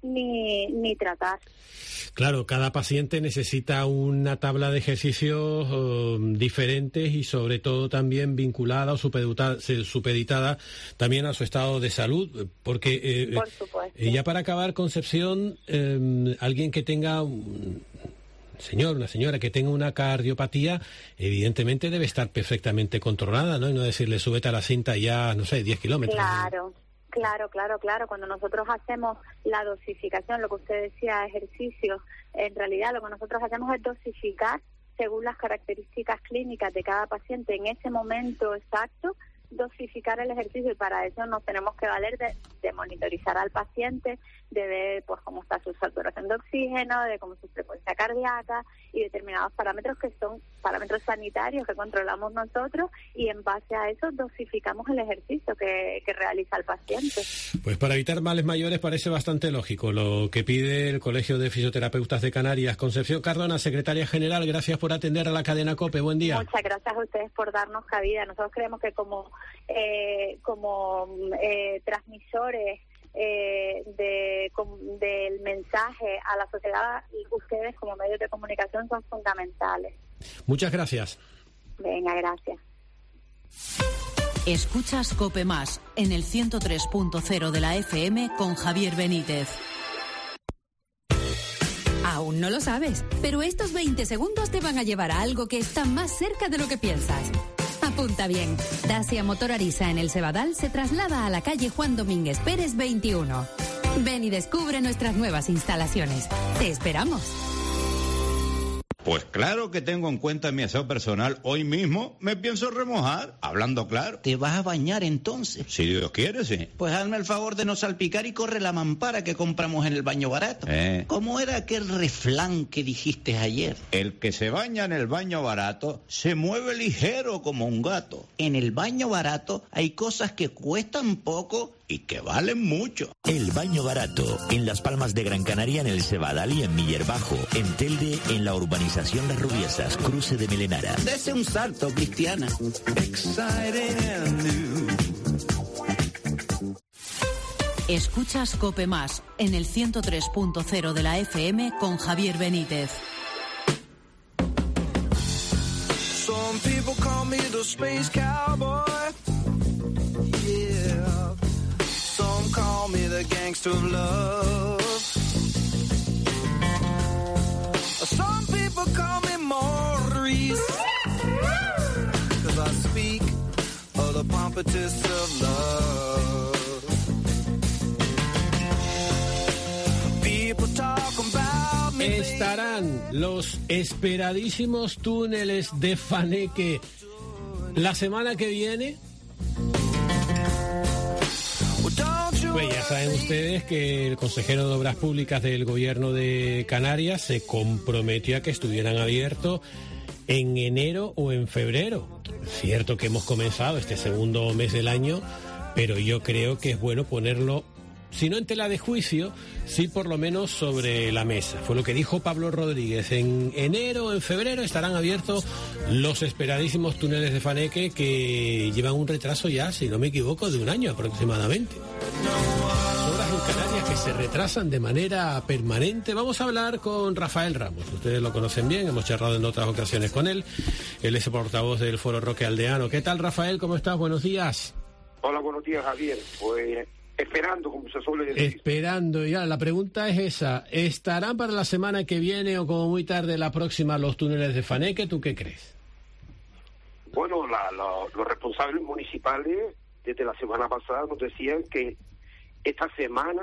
ni, ni tratar. Claro, cada paciente necesita una tabla de ejercicios uh, diferentes y sobre todo también vinculada o supeditada, supeditada también a su estado de salud, porque eh, Por supuesto. Eh, ya para acabar, Concepción, eh, alguien que tenga un señor, una señora que tenga una cardiopatía, evidentemente debe estar perfectamente controlada, ¿no? Y no decirle súbete a la cinta ya, no sé, diez kilómetros. Claro. Claro, claro, claro. Cuando nosotros hacemos la dosificación, lo que usted decía, ejercicios, en realidad lo que nosotros hacemos es dosificar según las características clínicas de cada paciente en ese momento exacto, dosificar el ejercicio, y para eso nos tenemos que valer de, de monitorizar al paciente, de ver pues cómo está su saturación de oxígeno, de cómo es su frecuencia cardíaca y determinados parámetros que son parámetros sanitarios que controlamos nosotros, y en base a eso dosificamos el ejercicio que, que realiza el paciente. Pues para evitar males mayores parece bastante lógico lo que pide el Colegio de Fisioterapeutas de Canarias. Concepción Cardona, secretaria general, gracias por atender a la cadena COPE. Buen día. Muchas gracias a ustedes por darnos cabida. Nosotros creemos que como eh, como eh, transmisores Eh, de, com, del mensaje a la sociedad, y ustedes como medios de comunicación son fundamentales. Muchas gracias. Venga, gracias. Escuchas COPE Más en el ciento tres punto cero de la F M con Javier Benítez. Aún no lo sabes, pero estos veinte segundos te van a llevar a algo que está más cerca de lo que piensas. Apunta bien. Dacia Motor Arisa en el Cebadal se traslada a la calle Juan Domínguez Pérez veintiuno. Ven y descubre nuestras nuevas instalaciones. Te esperamos. Pues claro que tengo en cuenta mi aseo personal. Hoy mismo me pienso remojar, hablando claro. ¿Te vas a bañar entonces? Si Dios quiere, sí. Pues hazme el favor de no salpicar y corre la mampara que compramos en el baño barato. Eh. ¿Cómo era aquel refrán que dijiste ayer? El que se baña en el baño barato se mueve ligero como un gato. En el baño barato hay cosas que cuestan poco y que valen mucho. El baño barato, en Las Palmas de Gran Canaria, en el Cebadal y en Miller Bajo, en Telde, en la urbanización Las Rubiesas, cruce de Melenara. Dese un salto, Cristiana. Escuchas COPE Más en el ciento tres punto cero de la F M con Javier Benítez. Some people call me the space cowboy. Yeah. Some call me the gangster of love. Some people call me Maurice, 'cause I speak of the pompatus of love. People talk about me. Estarán los esperadísimos túneles de Faneque la semana que viene. Pues ya saben ustedes que el consejero de Obras Públicas del Gobierno de Canarias se comprometió a que estuvieran abiertos en enero o en febrero. Cierto que hemos comenzado este segundo mes del año, pero yo creo que es bueno ponerlo, si no en tela de juicio, sí por lo menos sobre la mesa. Fue lo que dijo Pablo Rodríguez. En enero o en febrero estarán abiertos los esperadísimos túneles de Faneque, que llevan un retraso ya, si no me equivoco, de un año aproximadamente. Obras en Canarias que se retrasan de manera permanente. Vamos a hablar con Rafael Ramos. Ustedes lo conocen bien, hemos charlado en otras ocasiones con él. Él es el portavoz del Foro Roque Aldeano. ¿Qué tal, Rafael? ¿Cómo estás? Buenos días. Hola, buenos días, Javier. Pues esperando, como se suele decir. Esperando, ya. La pregunta es esa. ¿Estarán para la semana que viene o como muy tarde la próxima los túneles de Faneque? ¿Tú qué crees? Bueno, la, la, los responsables municipales desde la semana pasada nos decían que esta semana,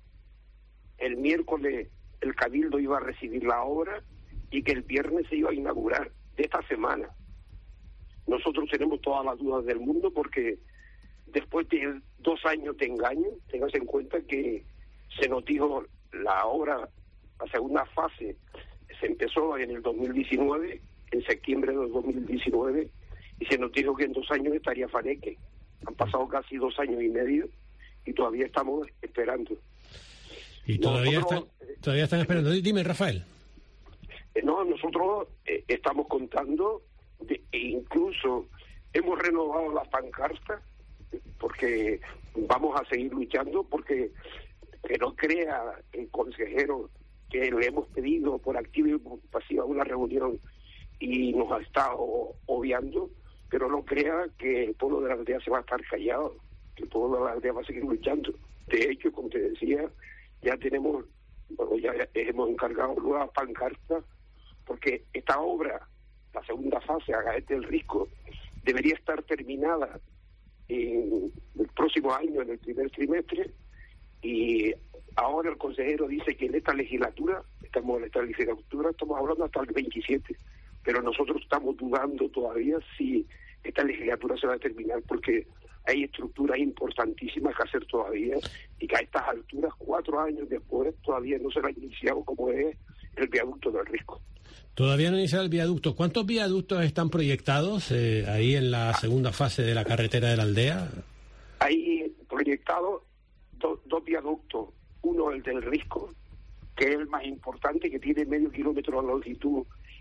el miércoles, el Cabildo iba a recibir la obra y que el viernes se iba a inaugurar de esta semana. Nosotros tenemos todas las dudas del mundo porque después de dos años de engaño, tengas en cuenta que se nos dijo la obra, la segunda fase, se empezó en el dos mil diecinueve, en septiembre del dos mil diecinueve, y se nos dijo que en dos años estaría Faneque. Han pasado casi dos años y medio y todavía estamos esperando. Y todavía, nosotros, están, todavía están esperando. Dime, Rafael. Eh, no, nosotros eh, estamos contando, de, e incluso hemos renovado las pancartas, porque vamos a seguir luchando, porque que no crea el consejero que le hemos pedido por activa y por pasiva una reunión y nos ha estado obviando, pero no crea que el pueblo de la aldea se va a estar callado, que el pueblo de la aldea va a seguir luchando. De hecho, como te decía, ya tenemos, bueno, ya hemos encargado nuevas pancartas, porque esta obra, la segunda fase, Agaete del Risco, debería estar terminada en el próximo año, en el primer trimestre, y ahora el consejero dice que en esta legislatura, estamos en esta legislatura, estamos hablando hasta el veintisiete, pero nosotros estamos dudando todavía si esta legislatura se va a terminar, porque hay estructuras importantísimas que hacer todavía, y que a estas alturas, cuatro años después, todavía no se ha iniciado como es el viaducto del Risco. Todavía no inicia el viaducto. ¿Cuántos viaductos están proyectados eh, ahí en la segunda fase de la carretera de la aldea? Hay proyectados do, dos viaductos. Uno, el del Risco, que es el más importante, que tiene medio kilómetro de longitud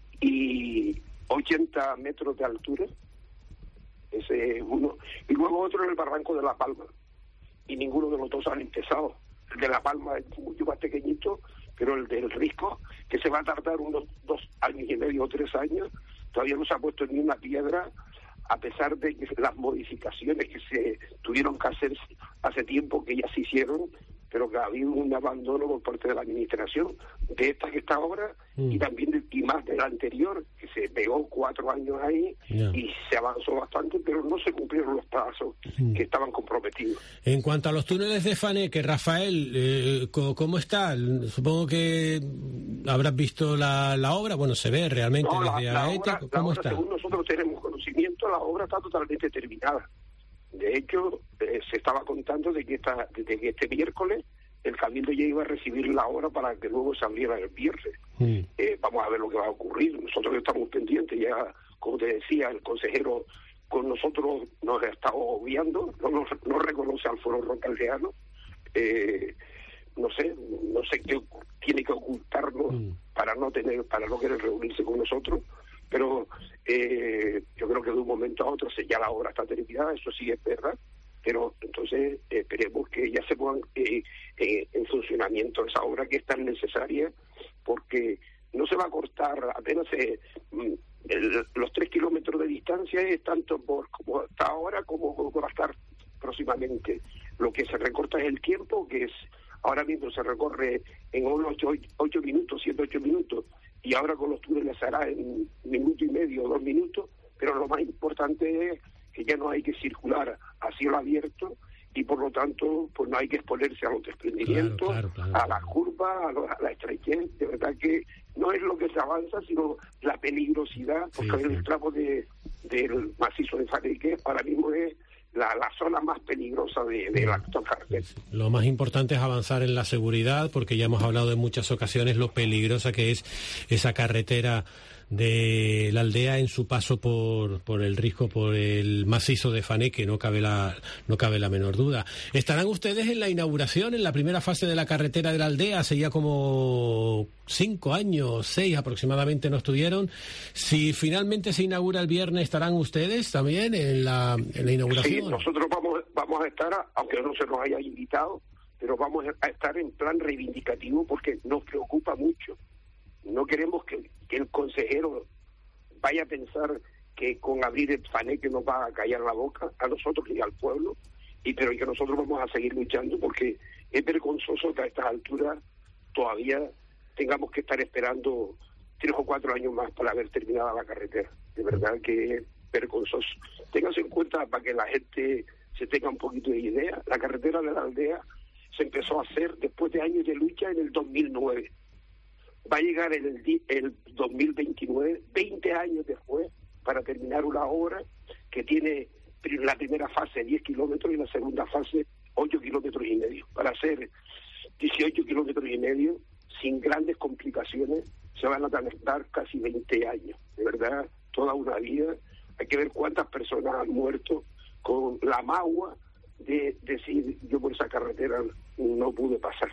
y ochenta metros de altura. Ese es uno. Y luego otro en el Barranco de La Palma. Y ninguno de los dos han empezado. El de La Palma es mucho más pequeñito, pero el del Risco, que se va a tardar unos dos años y medio o tres años, todavía no se ha puesto ni una piedra, a pesar de que las modificaciones que se tuvieron que hacer hace tiempo, que ya se hicieron, pero que ha habido un abandono por parte de la administración de esta que está ahora, mm. y también de, y más de la anterior, que se pegó cuatro años ahí, yeah. y se avanzó bastante, pero no se cumplieron los plazos mm. que estaban comprometidos. En cuanto a los túneles de Faneque, Rafael, eh, ¿cómo está? Supongo que habrás visto la, la obra, bueno, se ve realmente no, desde la, la Agaete, obra, ¿cómo la obra, está? Según nosotros tenemos conocimiento, la obra está totalmente terminada. De hecho, eh, se estaba contando de que, esta, de que este miércoles el Cabildo ya iba a recibir la obra para que luego se abriera el viernes. Mm. Eh, vamos a ver lo que va a ocurrir. Nosotros estamos pendientes. Ya, como te decía, el consejero con nosotros nos ha estado obviando, no, nos, no reconoce al Foro Roque Aldeano. Eh, no sé, no sé qué tiene que ocultarnos mm. para no tener, para no querer reunirse con nosotros. Pero eh, yo creo que de un momento a otro ya la obra está terminada, eso sí es verdad, pero entonces eh, esperemos que ya se pongan eh, eh, en funcionamiento esa obra que es tan necesaria, porque no se va a cortar apenas eh, el, los tres kilómetros de distancia, es tanto por como hasta ahora como, como va a estar próximamente. Lo que se recorta es el tiempo, que es ahora mismo se recorre en unos ocho, ocho minutos, siete, ocho minutos, y ahora con los túneles se hará en minuto y medio o dos minutos, pero lo más importante es que ya no hay que circular a cielo abierto y por lo tanto pues no hay que exponerse a los desprendimientos, claro, claro, claro, a la curva, a, lo, a la estrechez. De verdad que no es lo que se avanza, sino la peligrosidad, porque sí, el sí. tramo de, del macizo de Faneque ahora mismo es La, la zona más peligrosa de, de la actual carretera. Lo más importante es avanzar en la seguridad, porque ya hemos hablado en muchas ocasiones lo peligrosa que es esa carretera de la aldea en su paso por por el Risco, por el macizo de Faneque, no cabe la no cabe la menor duda. ¿Estarán ustedes en la inauguración, en la primera fase de la carretera de la aldea? Hace ya como cinco años, seis aproximadamente no estuvieron. Si finalmente se inaugura el viernes, ¿estarán ustedes también en la, en la inauguración? Sí, nosotros vamos vamos a estar, aunque no se nos haya invitado, pero vamos a estar en plan reivindicativo porque nos preocupa mucho. No queremos que, que el consejero vaya a pensar que con abrir el faneque nos va a callar la boca a nosotros y al pueblo, y pero que nosotros vamos a seguir luchando, porque es vergonzoso que a estas alturas todavía tengamos que estar esperando tres o cuatro años más para haber terminado la carretera. De verdad que es vergonzoso. Ténganse en cuenta, para que la gente se tenga un poquito de idea, la carretera de la aldea se empezó a hacer después de años de lucha en el dos mil nueve. Va a llegar en el, el dos mil veintinueve, veinte años después, para terminar una obra que tiene la primera fase diez kilómetros y la segunda fase ocho kilómetros y medio. Para hacer dieciocho kilómetros y medio, sin grandes complicaciones, se van a tardar casi veinte años. De verdad, toda una vida. Hay que ver cuántas personas han muerto con la magua de decir, yo por esa carretera no pude pasar.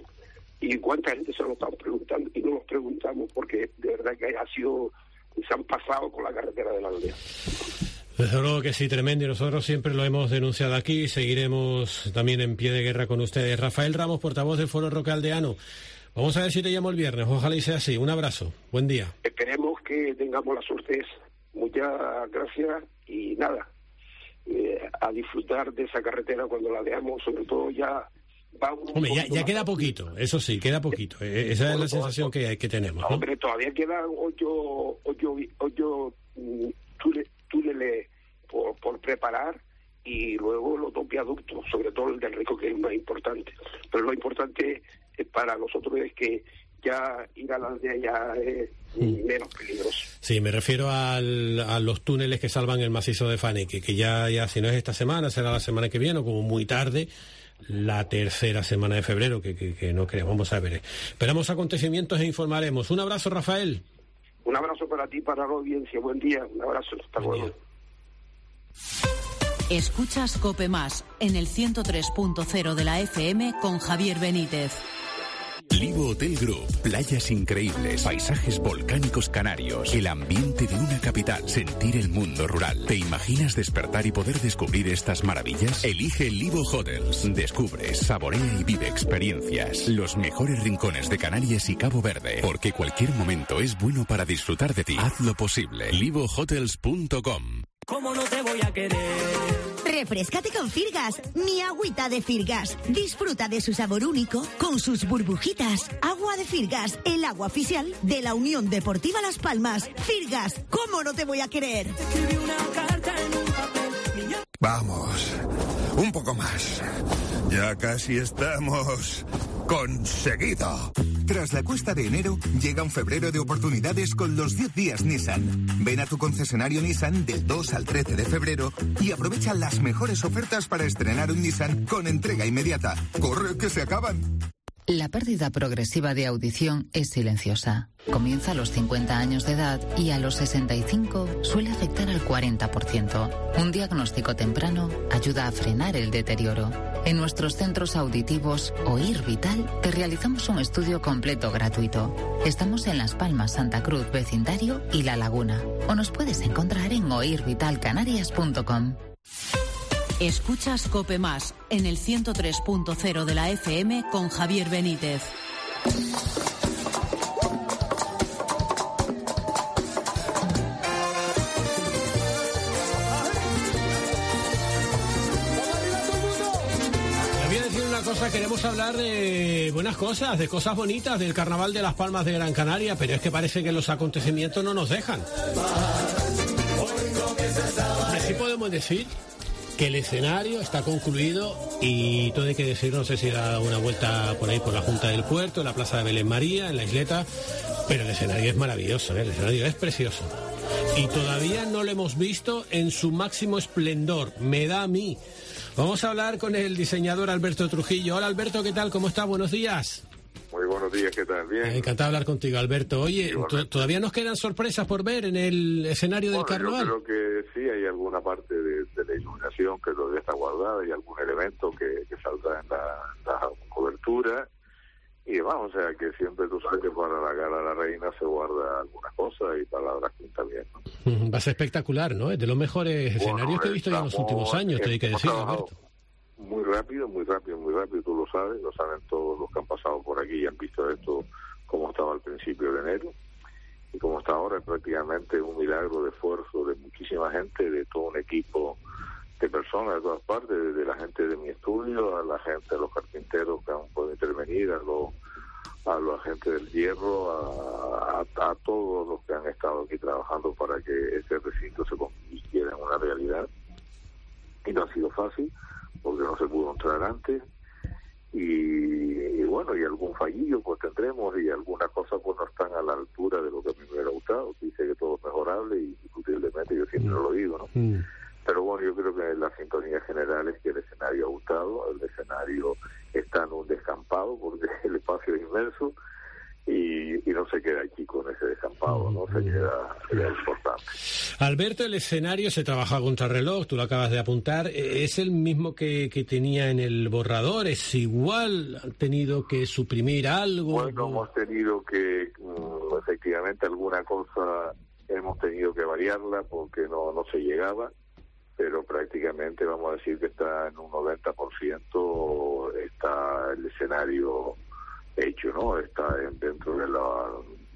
Y cuánta gente se lo están preguntando y no nos preguntamos, porque de verdad que ha sido, se han pasado con la carretera de la aldea. Desde luego que sí, tremendo, y nosotros siempre lo hemos denunciado aquí y seguiremos también en pie de guerra con ustedes. Rafael Ramos, portavoz del Foro Roque Aldeano. Vamos a ver si te llamo el viernes, ojalá y sea así. Un abrazo, buen día. Esperemos que tengamos la suerte esa. Muchas gracias y nada, eh, a disfrutar de esa carretera cuando la veamos, sobre todo ya... Hombre, ya, ya queda poquito, eso sí, queda poquito. Eh, esa bueno, es la sensación que, hay, que tenemos, ¿no? Hombre, todavía quedan ocho, ocho, ocho mm, túneles, túneles por, por preparar, y luego los dos viaductos, sobre todo el del Rico, que es más importante. Pero lo importante es, para nosotros es que ya ir a la aldea ya es mm. menos peligroso. Sí, me refiero al, a los túneles que salvan el macizo de Faneque, que ya, ya si no es esta semana, será la semana que viene, o como muy tarde, la tercera semana de febrero, que, que, que no creo. Vamos a ver. Esperamos acontecimientos e informaremos. Un abrazo, Rafael. Un abrazo para ti, para la audiencia. Buen día. Un abrazo. Hasta luego. Escuchas COPE Más en el ciento tres punto cero de la F M con Javier Benítez. Livo Hotel Group, playas increíbles, paisajes volcánicos canarios, el ambiente de una capital, sentir el mundo rural. ¿Te imaginas despertar y poder descubrir estas maravillas? Elige Livo Hotels. Descubre, saborea y vive experiencias. Los mejores rincones de Canarias y Cabo Verde, porque cualquier momento es bueno para disfrutar de ti. Haz lo posible. livo hotels punto com. ¿Cómo no te voy a querer? Refréscate con Firgas, mi agüita de Firgas. Disfruta de su sabor único con sus burbujitas. Agua de Firgas, el agua oficial de la Unión Deportiva Las Palmas. Firgas, ¿cómo no te voy a querer? Vamos, un poco más. Ya casi estamos conseguido. Tras la cuesta de enero, llega un febrero de oportunidades con los diez días Nissan. Ven a tu concesionario Nissan del dos al trece de febrero y aprovecha las mejores ofertas para estrenar un Nissan con entrega inmediata. ¡Corre, que se acaban! La pérdida progresiva de audición es silenciosa. Comienza a los cincuenta años de edad y a los sesenta y cinco suele afectar al cuarenta por ciento. Un diagnóstico temprano ayuda a frenar el deterioro. En nuestros centros auditivos Oír Vital te realizamos un estudio completo gratuito. Estamos en Las Palmas, Santa Cruz, Vecindario y La Laguna. O nos puedes encontrar en oír vital canarias punto com. Escuchas COPE Más en el ciento tres punto cero de la F M con Javier Benítez. Voy a decir una cosa, queremos hablar de buenas cosas, de cosas bonitas, del Carnaval de Las Palmas de Gran Canaria, pero es que parece que los acontecimientos no nos dejan. Así podemos decir que el escenario está concluido y todo hay que decir, no sé si da una vuelta por ahí por la Junta del Puerto, en la Plaza de Belén María, en la isleta, pero el escenario es maravilloso, ¿eh? El escenario es precioso. Y todavía no lo hemos visto en su máximo esplendor, me da a mí. Vamos a hablar con el diseñador Alberto Trujillo. Hola Alberto, ¿qué tal? ¿Cómo estás? Buenos días. Muy buenos días, ¿qué tal? Bien. Encantado de hablar contigo, Alberto. Oye, ¿todavía nos quedan sorpresas por ver en el escenario del bueno, carnaval? Yo creo que sí, hay alguna parte de, de la iluminación que todavía está guardada y algún elemento que, que saldrá en la, la cobertura. Y vamos, o sea, que siempre tú sabes que para la gala de la reina se guarda alguna cosa y para la Drag Queen también, ¿no? Va a ser espectacular, ¿no? Es de los mejores bueno, escenarios que he visto estamos, en los últimos años, te hay que decir, Alberto. muy rápido, muy rápido, muy rápido, tú lo sabes, lo saben todos los que han pasado por aquí y han visto esto como estaba al principio de enero y como está ahora. Es prácticamente un milagro de esfuerzo de muchísima gente, de todo un equipo de personas de todas partes, desde la gente de mi estudio, a la gente, a los carpinteros que han podido intervenir, a los a la gente del hierro, a, a, a todos los que han estado aquí trabajando para que este recinto se convirtiera en una realidad. Y no ha sido fácil, porque no se pudo entrar antes. Y, y bueno, y algún fallillo pues tendremos, y algunas cosas pues no están a la altura de lo que a mí me hubiera gustado. Dice que todo es mejorable, y indiscutiblemente yo siempre mm. lo digo, ¿no? Mm. Pero bueno, yo creo que la sintonía general es que el escenario ha gustado, el escenario está en un descampado porque el espacio es inmenso y, y no se queda aquí con ese descampado, no se queda, queda importante. Alberto, el escenario se trabaja a contrarreloj, tú lo acabas de apuntar, ¿es el mismo que, que tenía en el borrador? ¿Es igual? ¿Han tenido que suprimir algo? Bueno, hemos tenido que, efectivamente, alguna cosa hemos tenido que variarla porque no, no se llegaba, pero prácticamente vamos a decir que está en un noventa por ciento está el escenario hecho, ¿no? Está en, dentro de la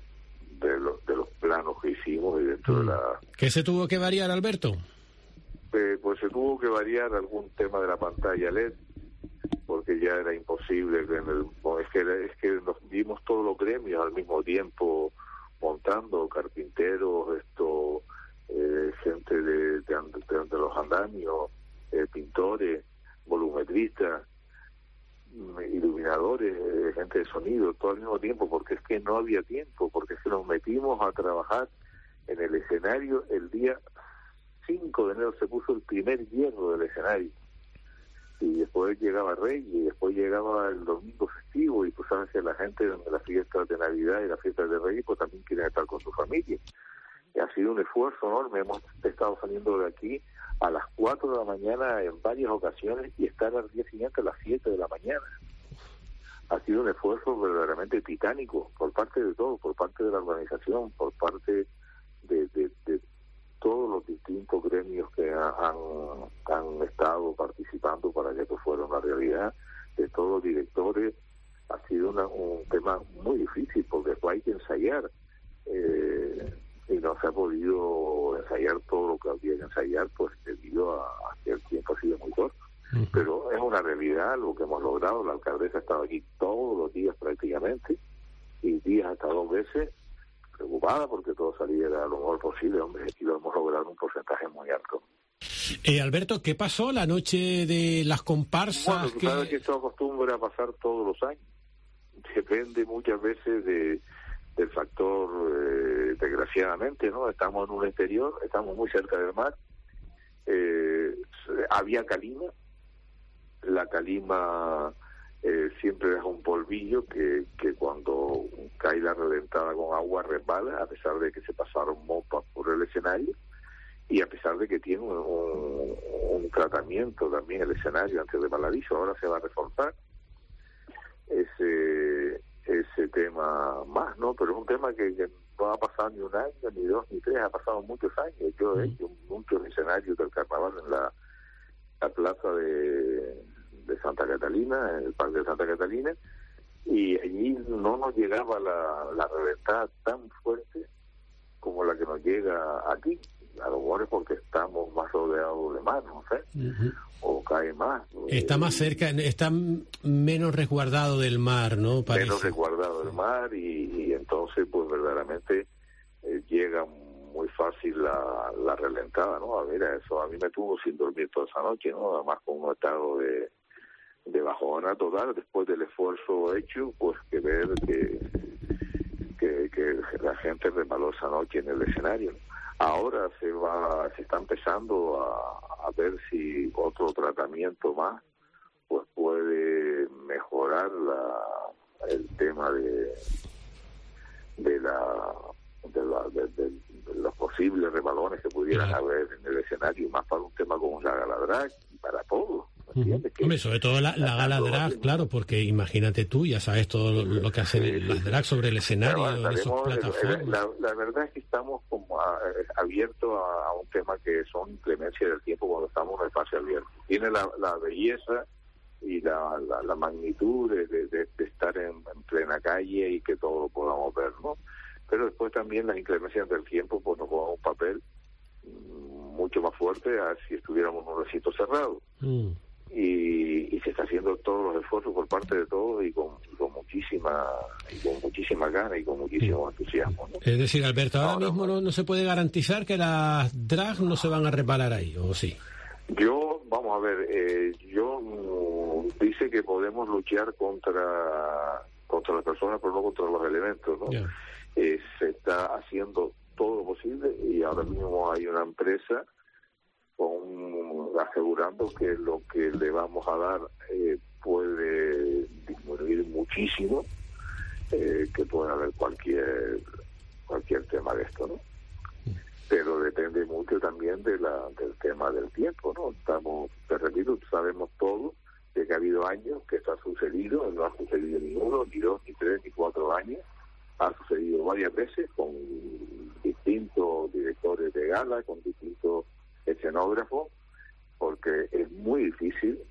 de, lo, de los planos que hicimos y dentro mm. de la... ¿Qué se tuvo que variar, Alberto? Eh, pues se tuvo que variar algún tema de la pantalla L E D, porque ya era imposible. Que en el, es, que, es que nos vimos todos los gremios al mismo tiempo montando, carpinteros, esto... Eh, gente de, de, de, de los andamios, eh, pintores, volumetristas, iluminadores, eh, gente de sonido, todo al mismo tiempo, porque es que no había tiempo, porque es que nos metimos a trabajar en el escenario. El día cinco de enero se puso el primer hierro del escenario, y después llegaba Rey, y después llegaba el domingo festivo, y pues sabes que la gente de las fiestas de Navidad y las fiestas de Reyes pues también quieren estar con su familia. Y ha sido un esfuerzo enorme. Hemos estado saliendo de aquí a las cuatro de la mañana en varias ocasiones y estar al día siguiente a las siete de la mañana. Ha sido un esfuerzo verdaderamente titánico por parte de todos, por parte de la organización, por parte de, de, de todos los distintos gremios que han, han estado participando para que esto fuera una realidad, de todos los directores. Ha sido una, un tema muy difícil porque hay que ensayar. Eh, y no se ha podido ensayar todo lo que había que ensayar, pues debido a, a que el tiempo ha sido muy corto. Uh-huh. Pero es una realidad lo que hemos logrado. La alcaldesa ha estado aquí todos los días prácticamente, y días hasta dos veces, preocupada porque todo saliera lo mejor posible, hombre, y lo hemos logrado en un porcentaje muy alto. Eh, Alberto, ¿qué pasó la noche de las comparsas? Bueno, tú sabes que esto acostumbra a pasar todos los años. Depende muchas veces de del factor, eh, desgraciadamente, ¿no? Estamos en un exterior, estamos muy cerca del mar, eh, había calima, la calima eh, siempre deja un polvillo que, que cuando cae la reventada con agua resbala, a pesar de que se pasaron mopas por el escenario, y a pesar de que tiene un, un, un tratamiento también el escenario antes de baladizo. Ahora se va a reforzar ese ese tema más, ¿no? Pero es un tema que, que no ha pasado ni un año, ni dos, ni tres, ha pasado muchos años. Yo he hecho muchos escenarios del carnaval en la, la plaza de, de Santa Catalina, en el Parque de Santa Catalina, y allí no nos llegaba la, la reventada tan fuerte como la que nos llega aquí. A lo mejor es porque estamos más rodeados de mar, no sé, uh-huh. o cae más. Está más cerca, está menos resguardado del mar, ¿no? Parece. Menos resguardado del mar, y, y entonces pues verdaderamente eh, llega muy fácil la, la reventada, ¿no? Mira, eso a mí me tuvo sin dormir toda esa noche, ¿no? Además con un estado de, de bajona total, después del esfuerzo hecho, pues que ver que, que, que la gente resbaló esa noche en el escenario, ¿no? Ahora se va, se está empezando a, a ver si otro tratamiento más pues puede mejorar la, el tema de de la de, la, de, de, de los posibles rebalones que pudieran haber en el escenario, más para un tema como la Galadrag y para todo. ¿me entiendes? Uh-huh. Hombre, sobre todo la, la gala drag, claro, porque imagínate tú, ya sabes todo lo, lo que hacen sí, las drag sobre el escenario, claro, en esas plataformas. La, la verdad es que estamos como a, abiertos a, a un tema que son inclemencia del tiempo cuando estamos en el espacio abierto. Tiene la, la belleza y la, la, la magnitud de, de, de estar en, en plena calle y que todo lo podamos ver, ¿no? Pero después también las inclemencias del tiempo pues nos juegan un papel mucho más fuerte a si estuviéramos en un recinto cerrado. Mm. Y, y se está haciendo todos los esfuerzos por parte de todos y con, y con muchísima y con muchísima gana y con muchísimo mm. entusiasmo, ¿no? Es decir, Alberto, ahora, ahora mismo no, no se puede garantizar que las drags no se van a reparar ahí, ¿o sí? Yo, vamos a ver, eh, yo mm, dice que podemos luchar contra contra las personas, pero no contra los elementos, ¿no? Yeah. Eh, se está haciendo todo lo posible y ahora mismo hay una empresa con, asegurando que lo que le vamos a dar eh, puede disminuir muchísimo, eh, que puede haber cualquier cualquier tema de esto, ¿no? Pero depende mucho también de la del tema del tiempo, ¿no? Estamos, te repito, sabemos todo de que ha habido años que esto ha sucedido, no ha sucedido ni uno, ni dos, ni tres, ni cuatro años. Ha sucedido varias veces con distintos directores de gala, con distintos escenógrafos, porque es muy difícil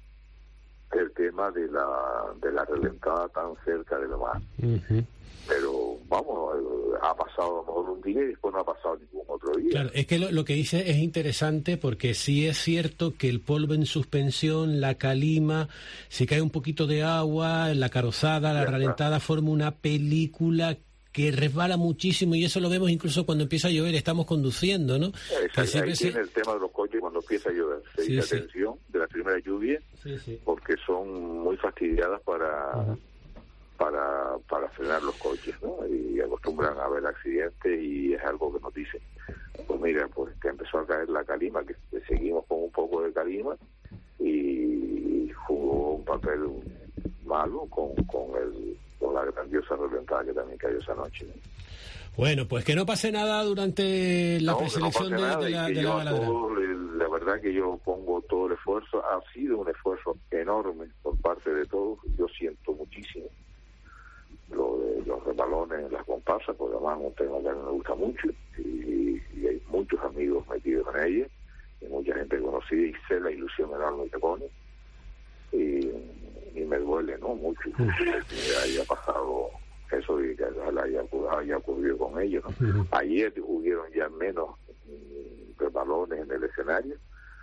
el tema de la de la reventada tan cerca de lo más. Uh-huh. Pero vamos, ha pasado a lo mejor un día y después no ha pasado ningún otro día. Claro, es que lo, lo que dice es interesante porque sí es cierto que el polvo en suspensión, la calima, si cae un poquito de agua, la carrozada, la ralentada forma una película que resbala muchísimo y eso lo vemos incluso cuando empieza a llover, estamos conduciendo, ¿no? Exacto, ahí se... tiene el tema de los coches cuando empieza a llover, se dice sí, atención sí. de la primera lluvia, sí, sí. porque son muy fastidiadas para... Uh-huh. para para frenar los coches, ¿no? Y acostumbran a ver accidentes y es algo que nos dicen, pues mira, pues que empezó a caer la calima, que seguimos con un poco de calima y jugó un papel malo con, con el con la grandiosa reventada que también cayó esa noche, ¿no? Bueno, pues que no pase nada durante la no, preselección no de, de la, de la galadra. La verdad que yo pongo todo el esfuerzo, ha sido un esfuerzo enorme por parte de todos, yo siento muchísimo lo de los rebalones en las comparsas, porque además es un tema que a mí me gusta mucho y, y hay muchos amigos metidos en ella y mucha gente conocida y sé la ilusión enorme que pone y, y me duele, ¿no? Mucho que haya pasado eso y que haya, haya ocurrido con ellos, ¿no? Ayer hubieron ya menos rebalones en el escenario.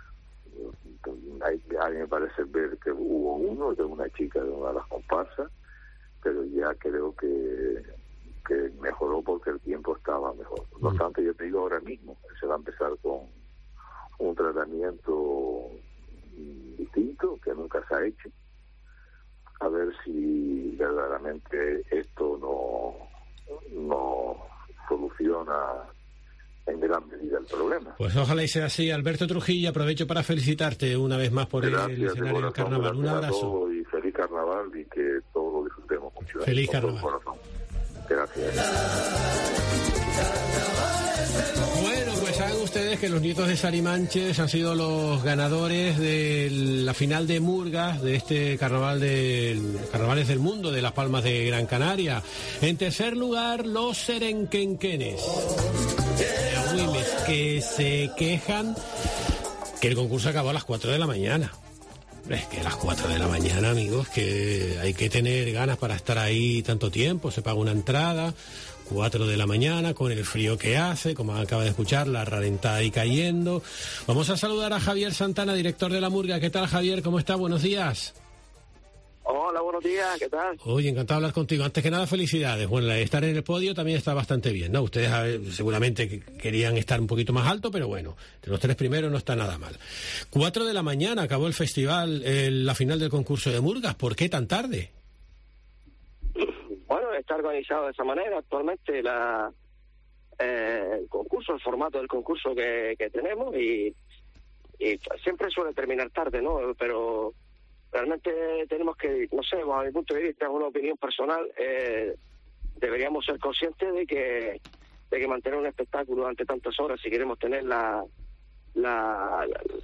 A mí me parece ver que hubo uno de una chica de una de las comparsas, pero ya creo que que mejoró porque el tiempo estaba mejor. No obstante, yo te digo ahora mismo, se va a empezar con un tratamiento distinto que nunca se ha hecho, a ver si verdaderamente esto no, no soluciona en gran medida el problema. Pues ojalá y sea así. Alberto Trujillo, aprovecho para felicitarte una vez más por Gracias, el escenario del carnaval. Un abrazo. Y feliz carnaval y que todos lo disfrutemos mucho. Feliz carnaval. Gracias. Bueno, pues saben ustedes que los nietos de Sarimanches han sido los ganadores de la final de Murgas de este carnaval de Carnavales del Mundo de Las Palmas de Gran Canaria. En tercer lugar, los Serenquenquenes, que se quejan que el concurso acabó a las cuatro de la mañana. Es que a las cuatro de la mañana, amigos, que hay que tener ganas para estar ahí tanto tiempo, se paga una entrada, cuatro de la mañana, con el frío que hace, como acaba de escuchar, la rarentada ahí cayendo. Vamos a saludar a Javier Santana, director de la Murga. ¿Qué tal, Javier? ¿Cómo está? Buenos días. Hola, buenos días, ¿qué tal? Oye, encantado de hablar contigo. Antes que nada, felicidades. Bueno, estar en el podio también está bastante bien, ¿no? Ustedes a ver, seguramente querían estar un poquito más alto, pero bueno, entre los tres primeros no está nada mal. Cuatro de la mañana acabó el festival, el, la final del concurso de Murgas. ¿Por qué tan tarde? Bueno, está organizado de esa manera actualmente la eh, el concurso, el formato del concurso que, que tenemos y, y siempre suele terminar tarde, ¿no? Pero realmente tenemos que, no sé, bajo mi punto de vista, es una opinión personal, eh, deberíamos ser conscientes de que de que mantener un espectáculo durante tantas horas, si queremos tener la, la, la que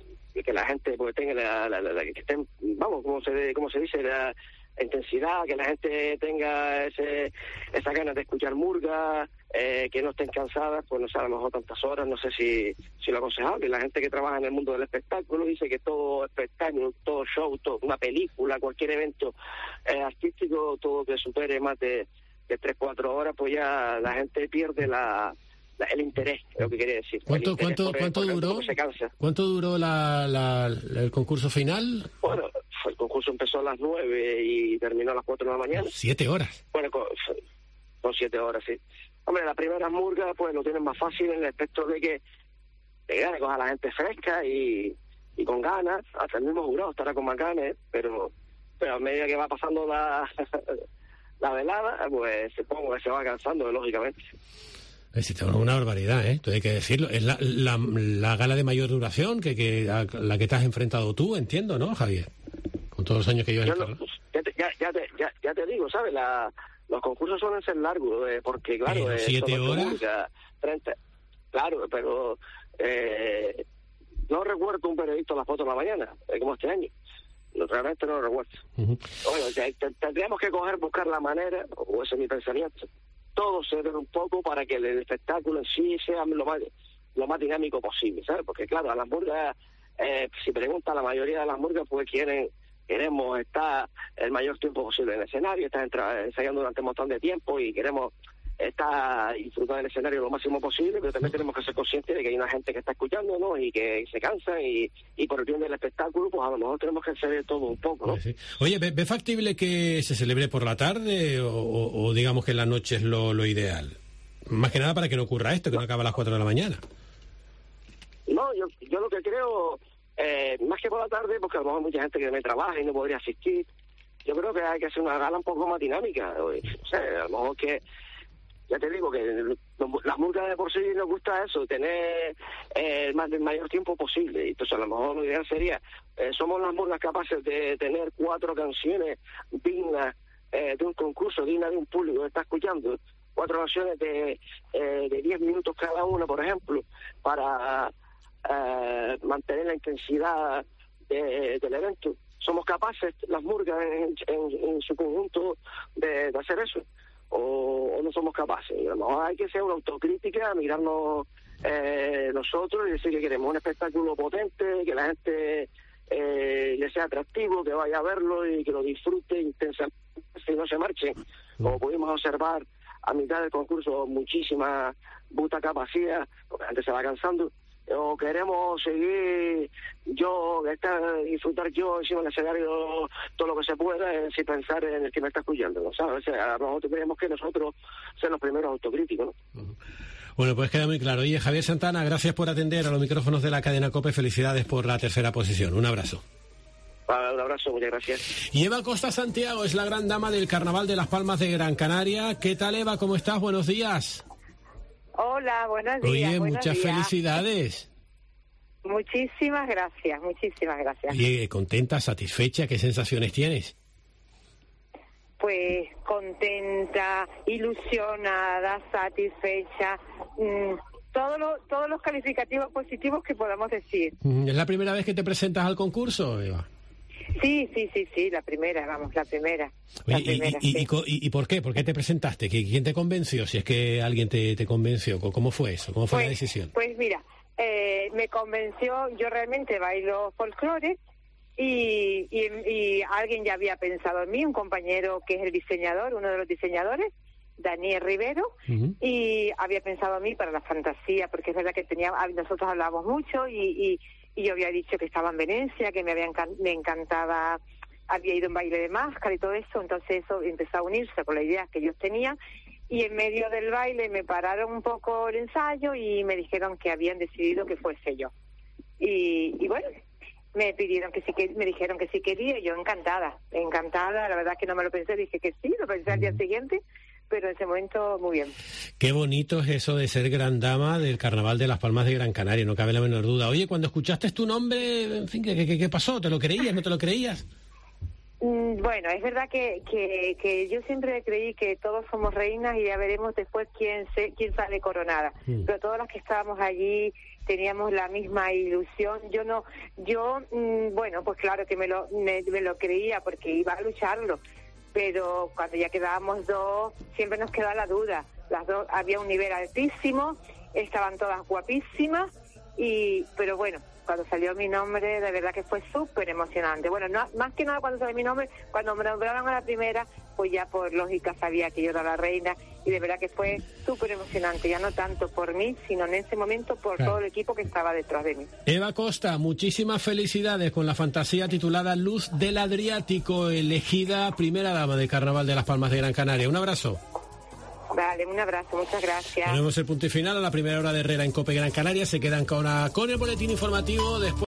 que la gente pues tenga la, la, la, la que estén, vamos, como se como se dice, la intensidad, que la gente tenga ese esa ganas de escuchar murga, eh, que no estén cansadas, pues no sé, a lo mejor tantas horas, no sé si si lo aconsejable. La gente que trabaja en el mundo del espectáculo dice que todo espectáculo, todo show, todo, una película, cualquier evento eh, artístico, todo que supere más de, de tres, cuatro horas, pues ya la gente pierde la, la el interés, es lo que quiere decir. ¿Cuánto, cuánto, por, cuánto por duró? Se cansa. ¿Cuánto duró la, la, el concurso final? Bueno, el concurso empezó a las nueve y terminó a las cuatro de la mañana. Siete horas. Bueno, con, con siete horas, sí. Hombre, las primeras murgas pues lo tienen más fácil en el aspecto de que de ganas, coja a la gente fresca y, y con ganas, hasta el mismo jurado estará con más ganas, pero, pero a medida que va pasando la, la velada, pues se, pongo, se va cansando, lógicamente. Es una barbaridad, ¿eh? Esto hay que decirlo. Es la, la, la gala de mayor duración que, que a la que te has enfrentado tú, entiendo, ¿no, Javier? Con todos los años que llevas en el pues, ya, te, ya, ya, te, ya, ya te digo, ¿sabes? La, los concursos suelen ser largos, eh, porque, claro... ¿Pero eh, siete horas? Música, treinta, claro, pero... Eh, no recuerdo un periodista a las cuatro de la mañana, eh, como este año. Realmente no lo recuerdo. Uh-huh. Oye, tendríamos que coger, buscar la manera, o ese es mi pensamiento, todo ceder un poco para que el espectáculo en sí sea lo más lo más dinámico posible, ¿sabes? Porque claro, a las murgas, eh, si pregunta, la mayoría de las murgas pues quieren queremos estar el mayor tiempo posible en el escenario, estar entra, ensayando durante un montón de tiempo y queremos estar disfrutando del escenario lo máximo posible, pero también tenemos que ser conscientes de que hay una gente que está escuchando, ¿no? Y que se cansa y, y por el bien del espectáculo, pues a lo mejor tenemos que hacer todo un poco, ¿no? Sí, sí. Oye, ¿ve, ¿ve factible que se celebre por la tarde o, o, o digamos que en la noche es lo, lo ideal? Más que nada para que no ocurra esto, que no acabe a las cuatro de la mañana. No, yo, yo lo que creo, eh, más que por la tarde, porque a lo mejor hay mucha gente que me trabaja y no podría asistir, yo creo que hay que hacer una gala un poco más dinámica. O sea, a lo mejor que ya te digo que las murgas de por sí nos gusta eso, tener eh, más el mayor tiempo posible. Entonces a lo mejor lo ideal sería, eh, somos las murgas capaces de tener cuatro canciones dignas eh, de un concurso, dignas de un público que está escuchando, cuatro canciones de eh, de diez minutos cada una, por ejemplo, para eh, mantener la intensidad de, del evento. Somos capaces, las murgas en, en, en su conjunto, de, de hacer eso. O, o no somos capaces. A lo mejor hay que hacer una autocrítica, mirarnos eh, nosotros y decir que queremos un espectáculo potente, que la gente eh, le sea atractivo, que vaya a verlo y que lo disfrute intensamente, si no se marchen. Como pudimos observar a mitad del concurso, muchísima butaca vacía, porque la gente se va cansando. O queremos seguir yo, estar, disfrutar yo encima del escenario todo lo que se pueda, eh, sin pensar en el que me está escuchando, ¿no? ¿Sabes? O sea, a lo mejor tendríamos que nosotros ser los primeros autocríticos, ¿no? Uh-huh. Bueno, pues queda muy claro. Oye, Javier Santana, gracias por atender a los micrófonos de la cadena COPE. Felicidades por la tercera posición. Un abrazo. Vale, un abrazo, muchas gracias. Y Eva Costa Santiago es la gran dama del Carnaval de Las Palmas de Gran Canaria. ¿Qué tal, Eva? ¿Cómo estás? Buenos días. Hola, buenos días. Oye, buenos muchas días. felicidades. Muchísimas gracias, muchísimas gracias. Oye, ¿contenta, satisfecha? ¿Qué sensaciones tienes? Pues contenta, ilusionada, satisfecha, mmm, todos los todos los calificativos positivos que podamos decir. ¿Es la primera vez que te presentas al concurso, Eva? Sí, sí, sí, sí, la primera, vamos, la primera. La Oye, primera y, y, sí. y, ¿Y por qué? ¿Por qué te presentaste? ¿Quién te convenció? Si es que alguien te, te convenció. ¿Cómo fue eso? ¿Cómo fue pues, la decisión? Pues mira, eh, me convenció, yo realmente bailo folclore y, y, y alguien ya había pensado en mí, un compañero que es el diseñador, uno de los diseñadores, Daniel Rivero, uh-huh. y había pensado en mí para la fantasía, porque es verdad que tenía, nosotros hablábamos mucho y... y Y yo había dicho que estaba en Venecia, que me había encan- me encantaba, había ido en baile de máscara y todo eso, entonces eso empezó a unirse con la idea que ellos tenían, y en medio del baile me pararon un poco el ensayo y me dijeron que habían decidido que fuese yo. Y, y bueno, me pidieron que sí, que me dijeron que sí quería, y yo encantada, encantada, la verdad que no me lo pensé, dije que sí, lo pensé al día siguiente, pero en ese momento muy bien. Qué bonito es eso de ser gran dama del Carnaval de Las Palmas de Gran Canaria, no cabe la menor duda. Oye, cuando escuchaste tu nombre, en fin, ¿qué, qué, qué pasó? ¿Te lo creías, no te lo creías? Mm, bueno, es verdad que, que, que yo siempre creí que todos somos reinas y ya veremos después quién se, quién sale coronada. Mm. Pero todas las que estábamos allí teníamos la misma ilusión. Yo no, yo, mmm, bueno, pues claro que me lo, me, me lo creía porque iba a lucharlo, pero cuando ya quedábamos dos, siempre nos quedaba la duda. Las dos, había un nivel altísimo, estaban todas guapísimas, y pero bueno, cuando salió mi nombre, de verdad que fue súper emocionante. Bueno, no, más que nada cuando salió mi nombre, cuando me nombraron a la primera, pues ya por lógica sabía que yo era la reina, y de verdad que fue súper emocionante, ya no tanto por mí, sino en ese momento por claro. todo el equipo que estaba detrás de mí. Eva Costa, muchísimas felicidades con la fantasía titulada Luz del Adriático, elegida primera dama de Carnaval de Las Palmas de Gran Canaria. Un abrazo. Vale, un abrazo, muchas gracias. Ponemos el punto y final a la primera hora de Herrera en COPE Gran Canaria. Se quedan con, una, con el boletín informativo después.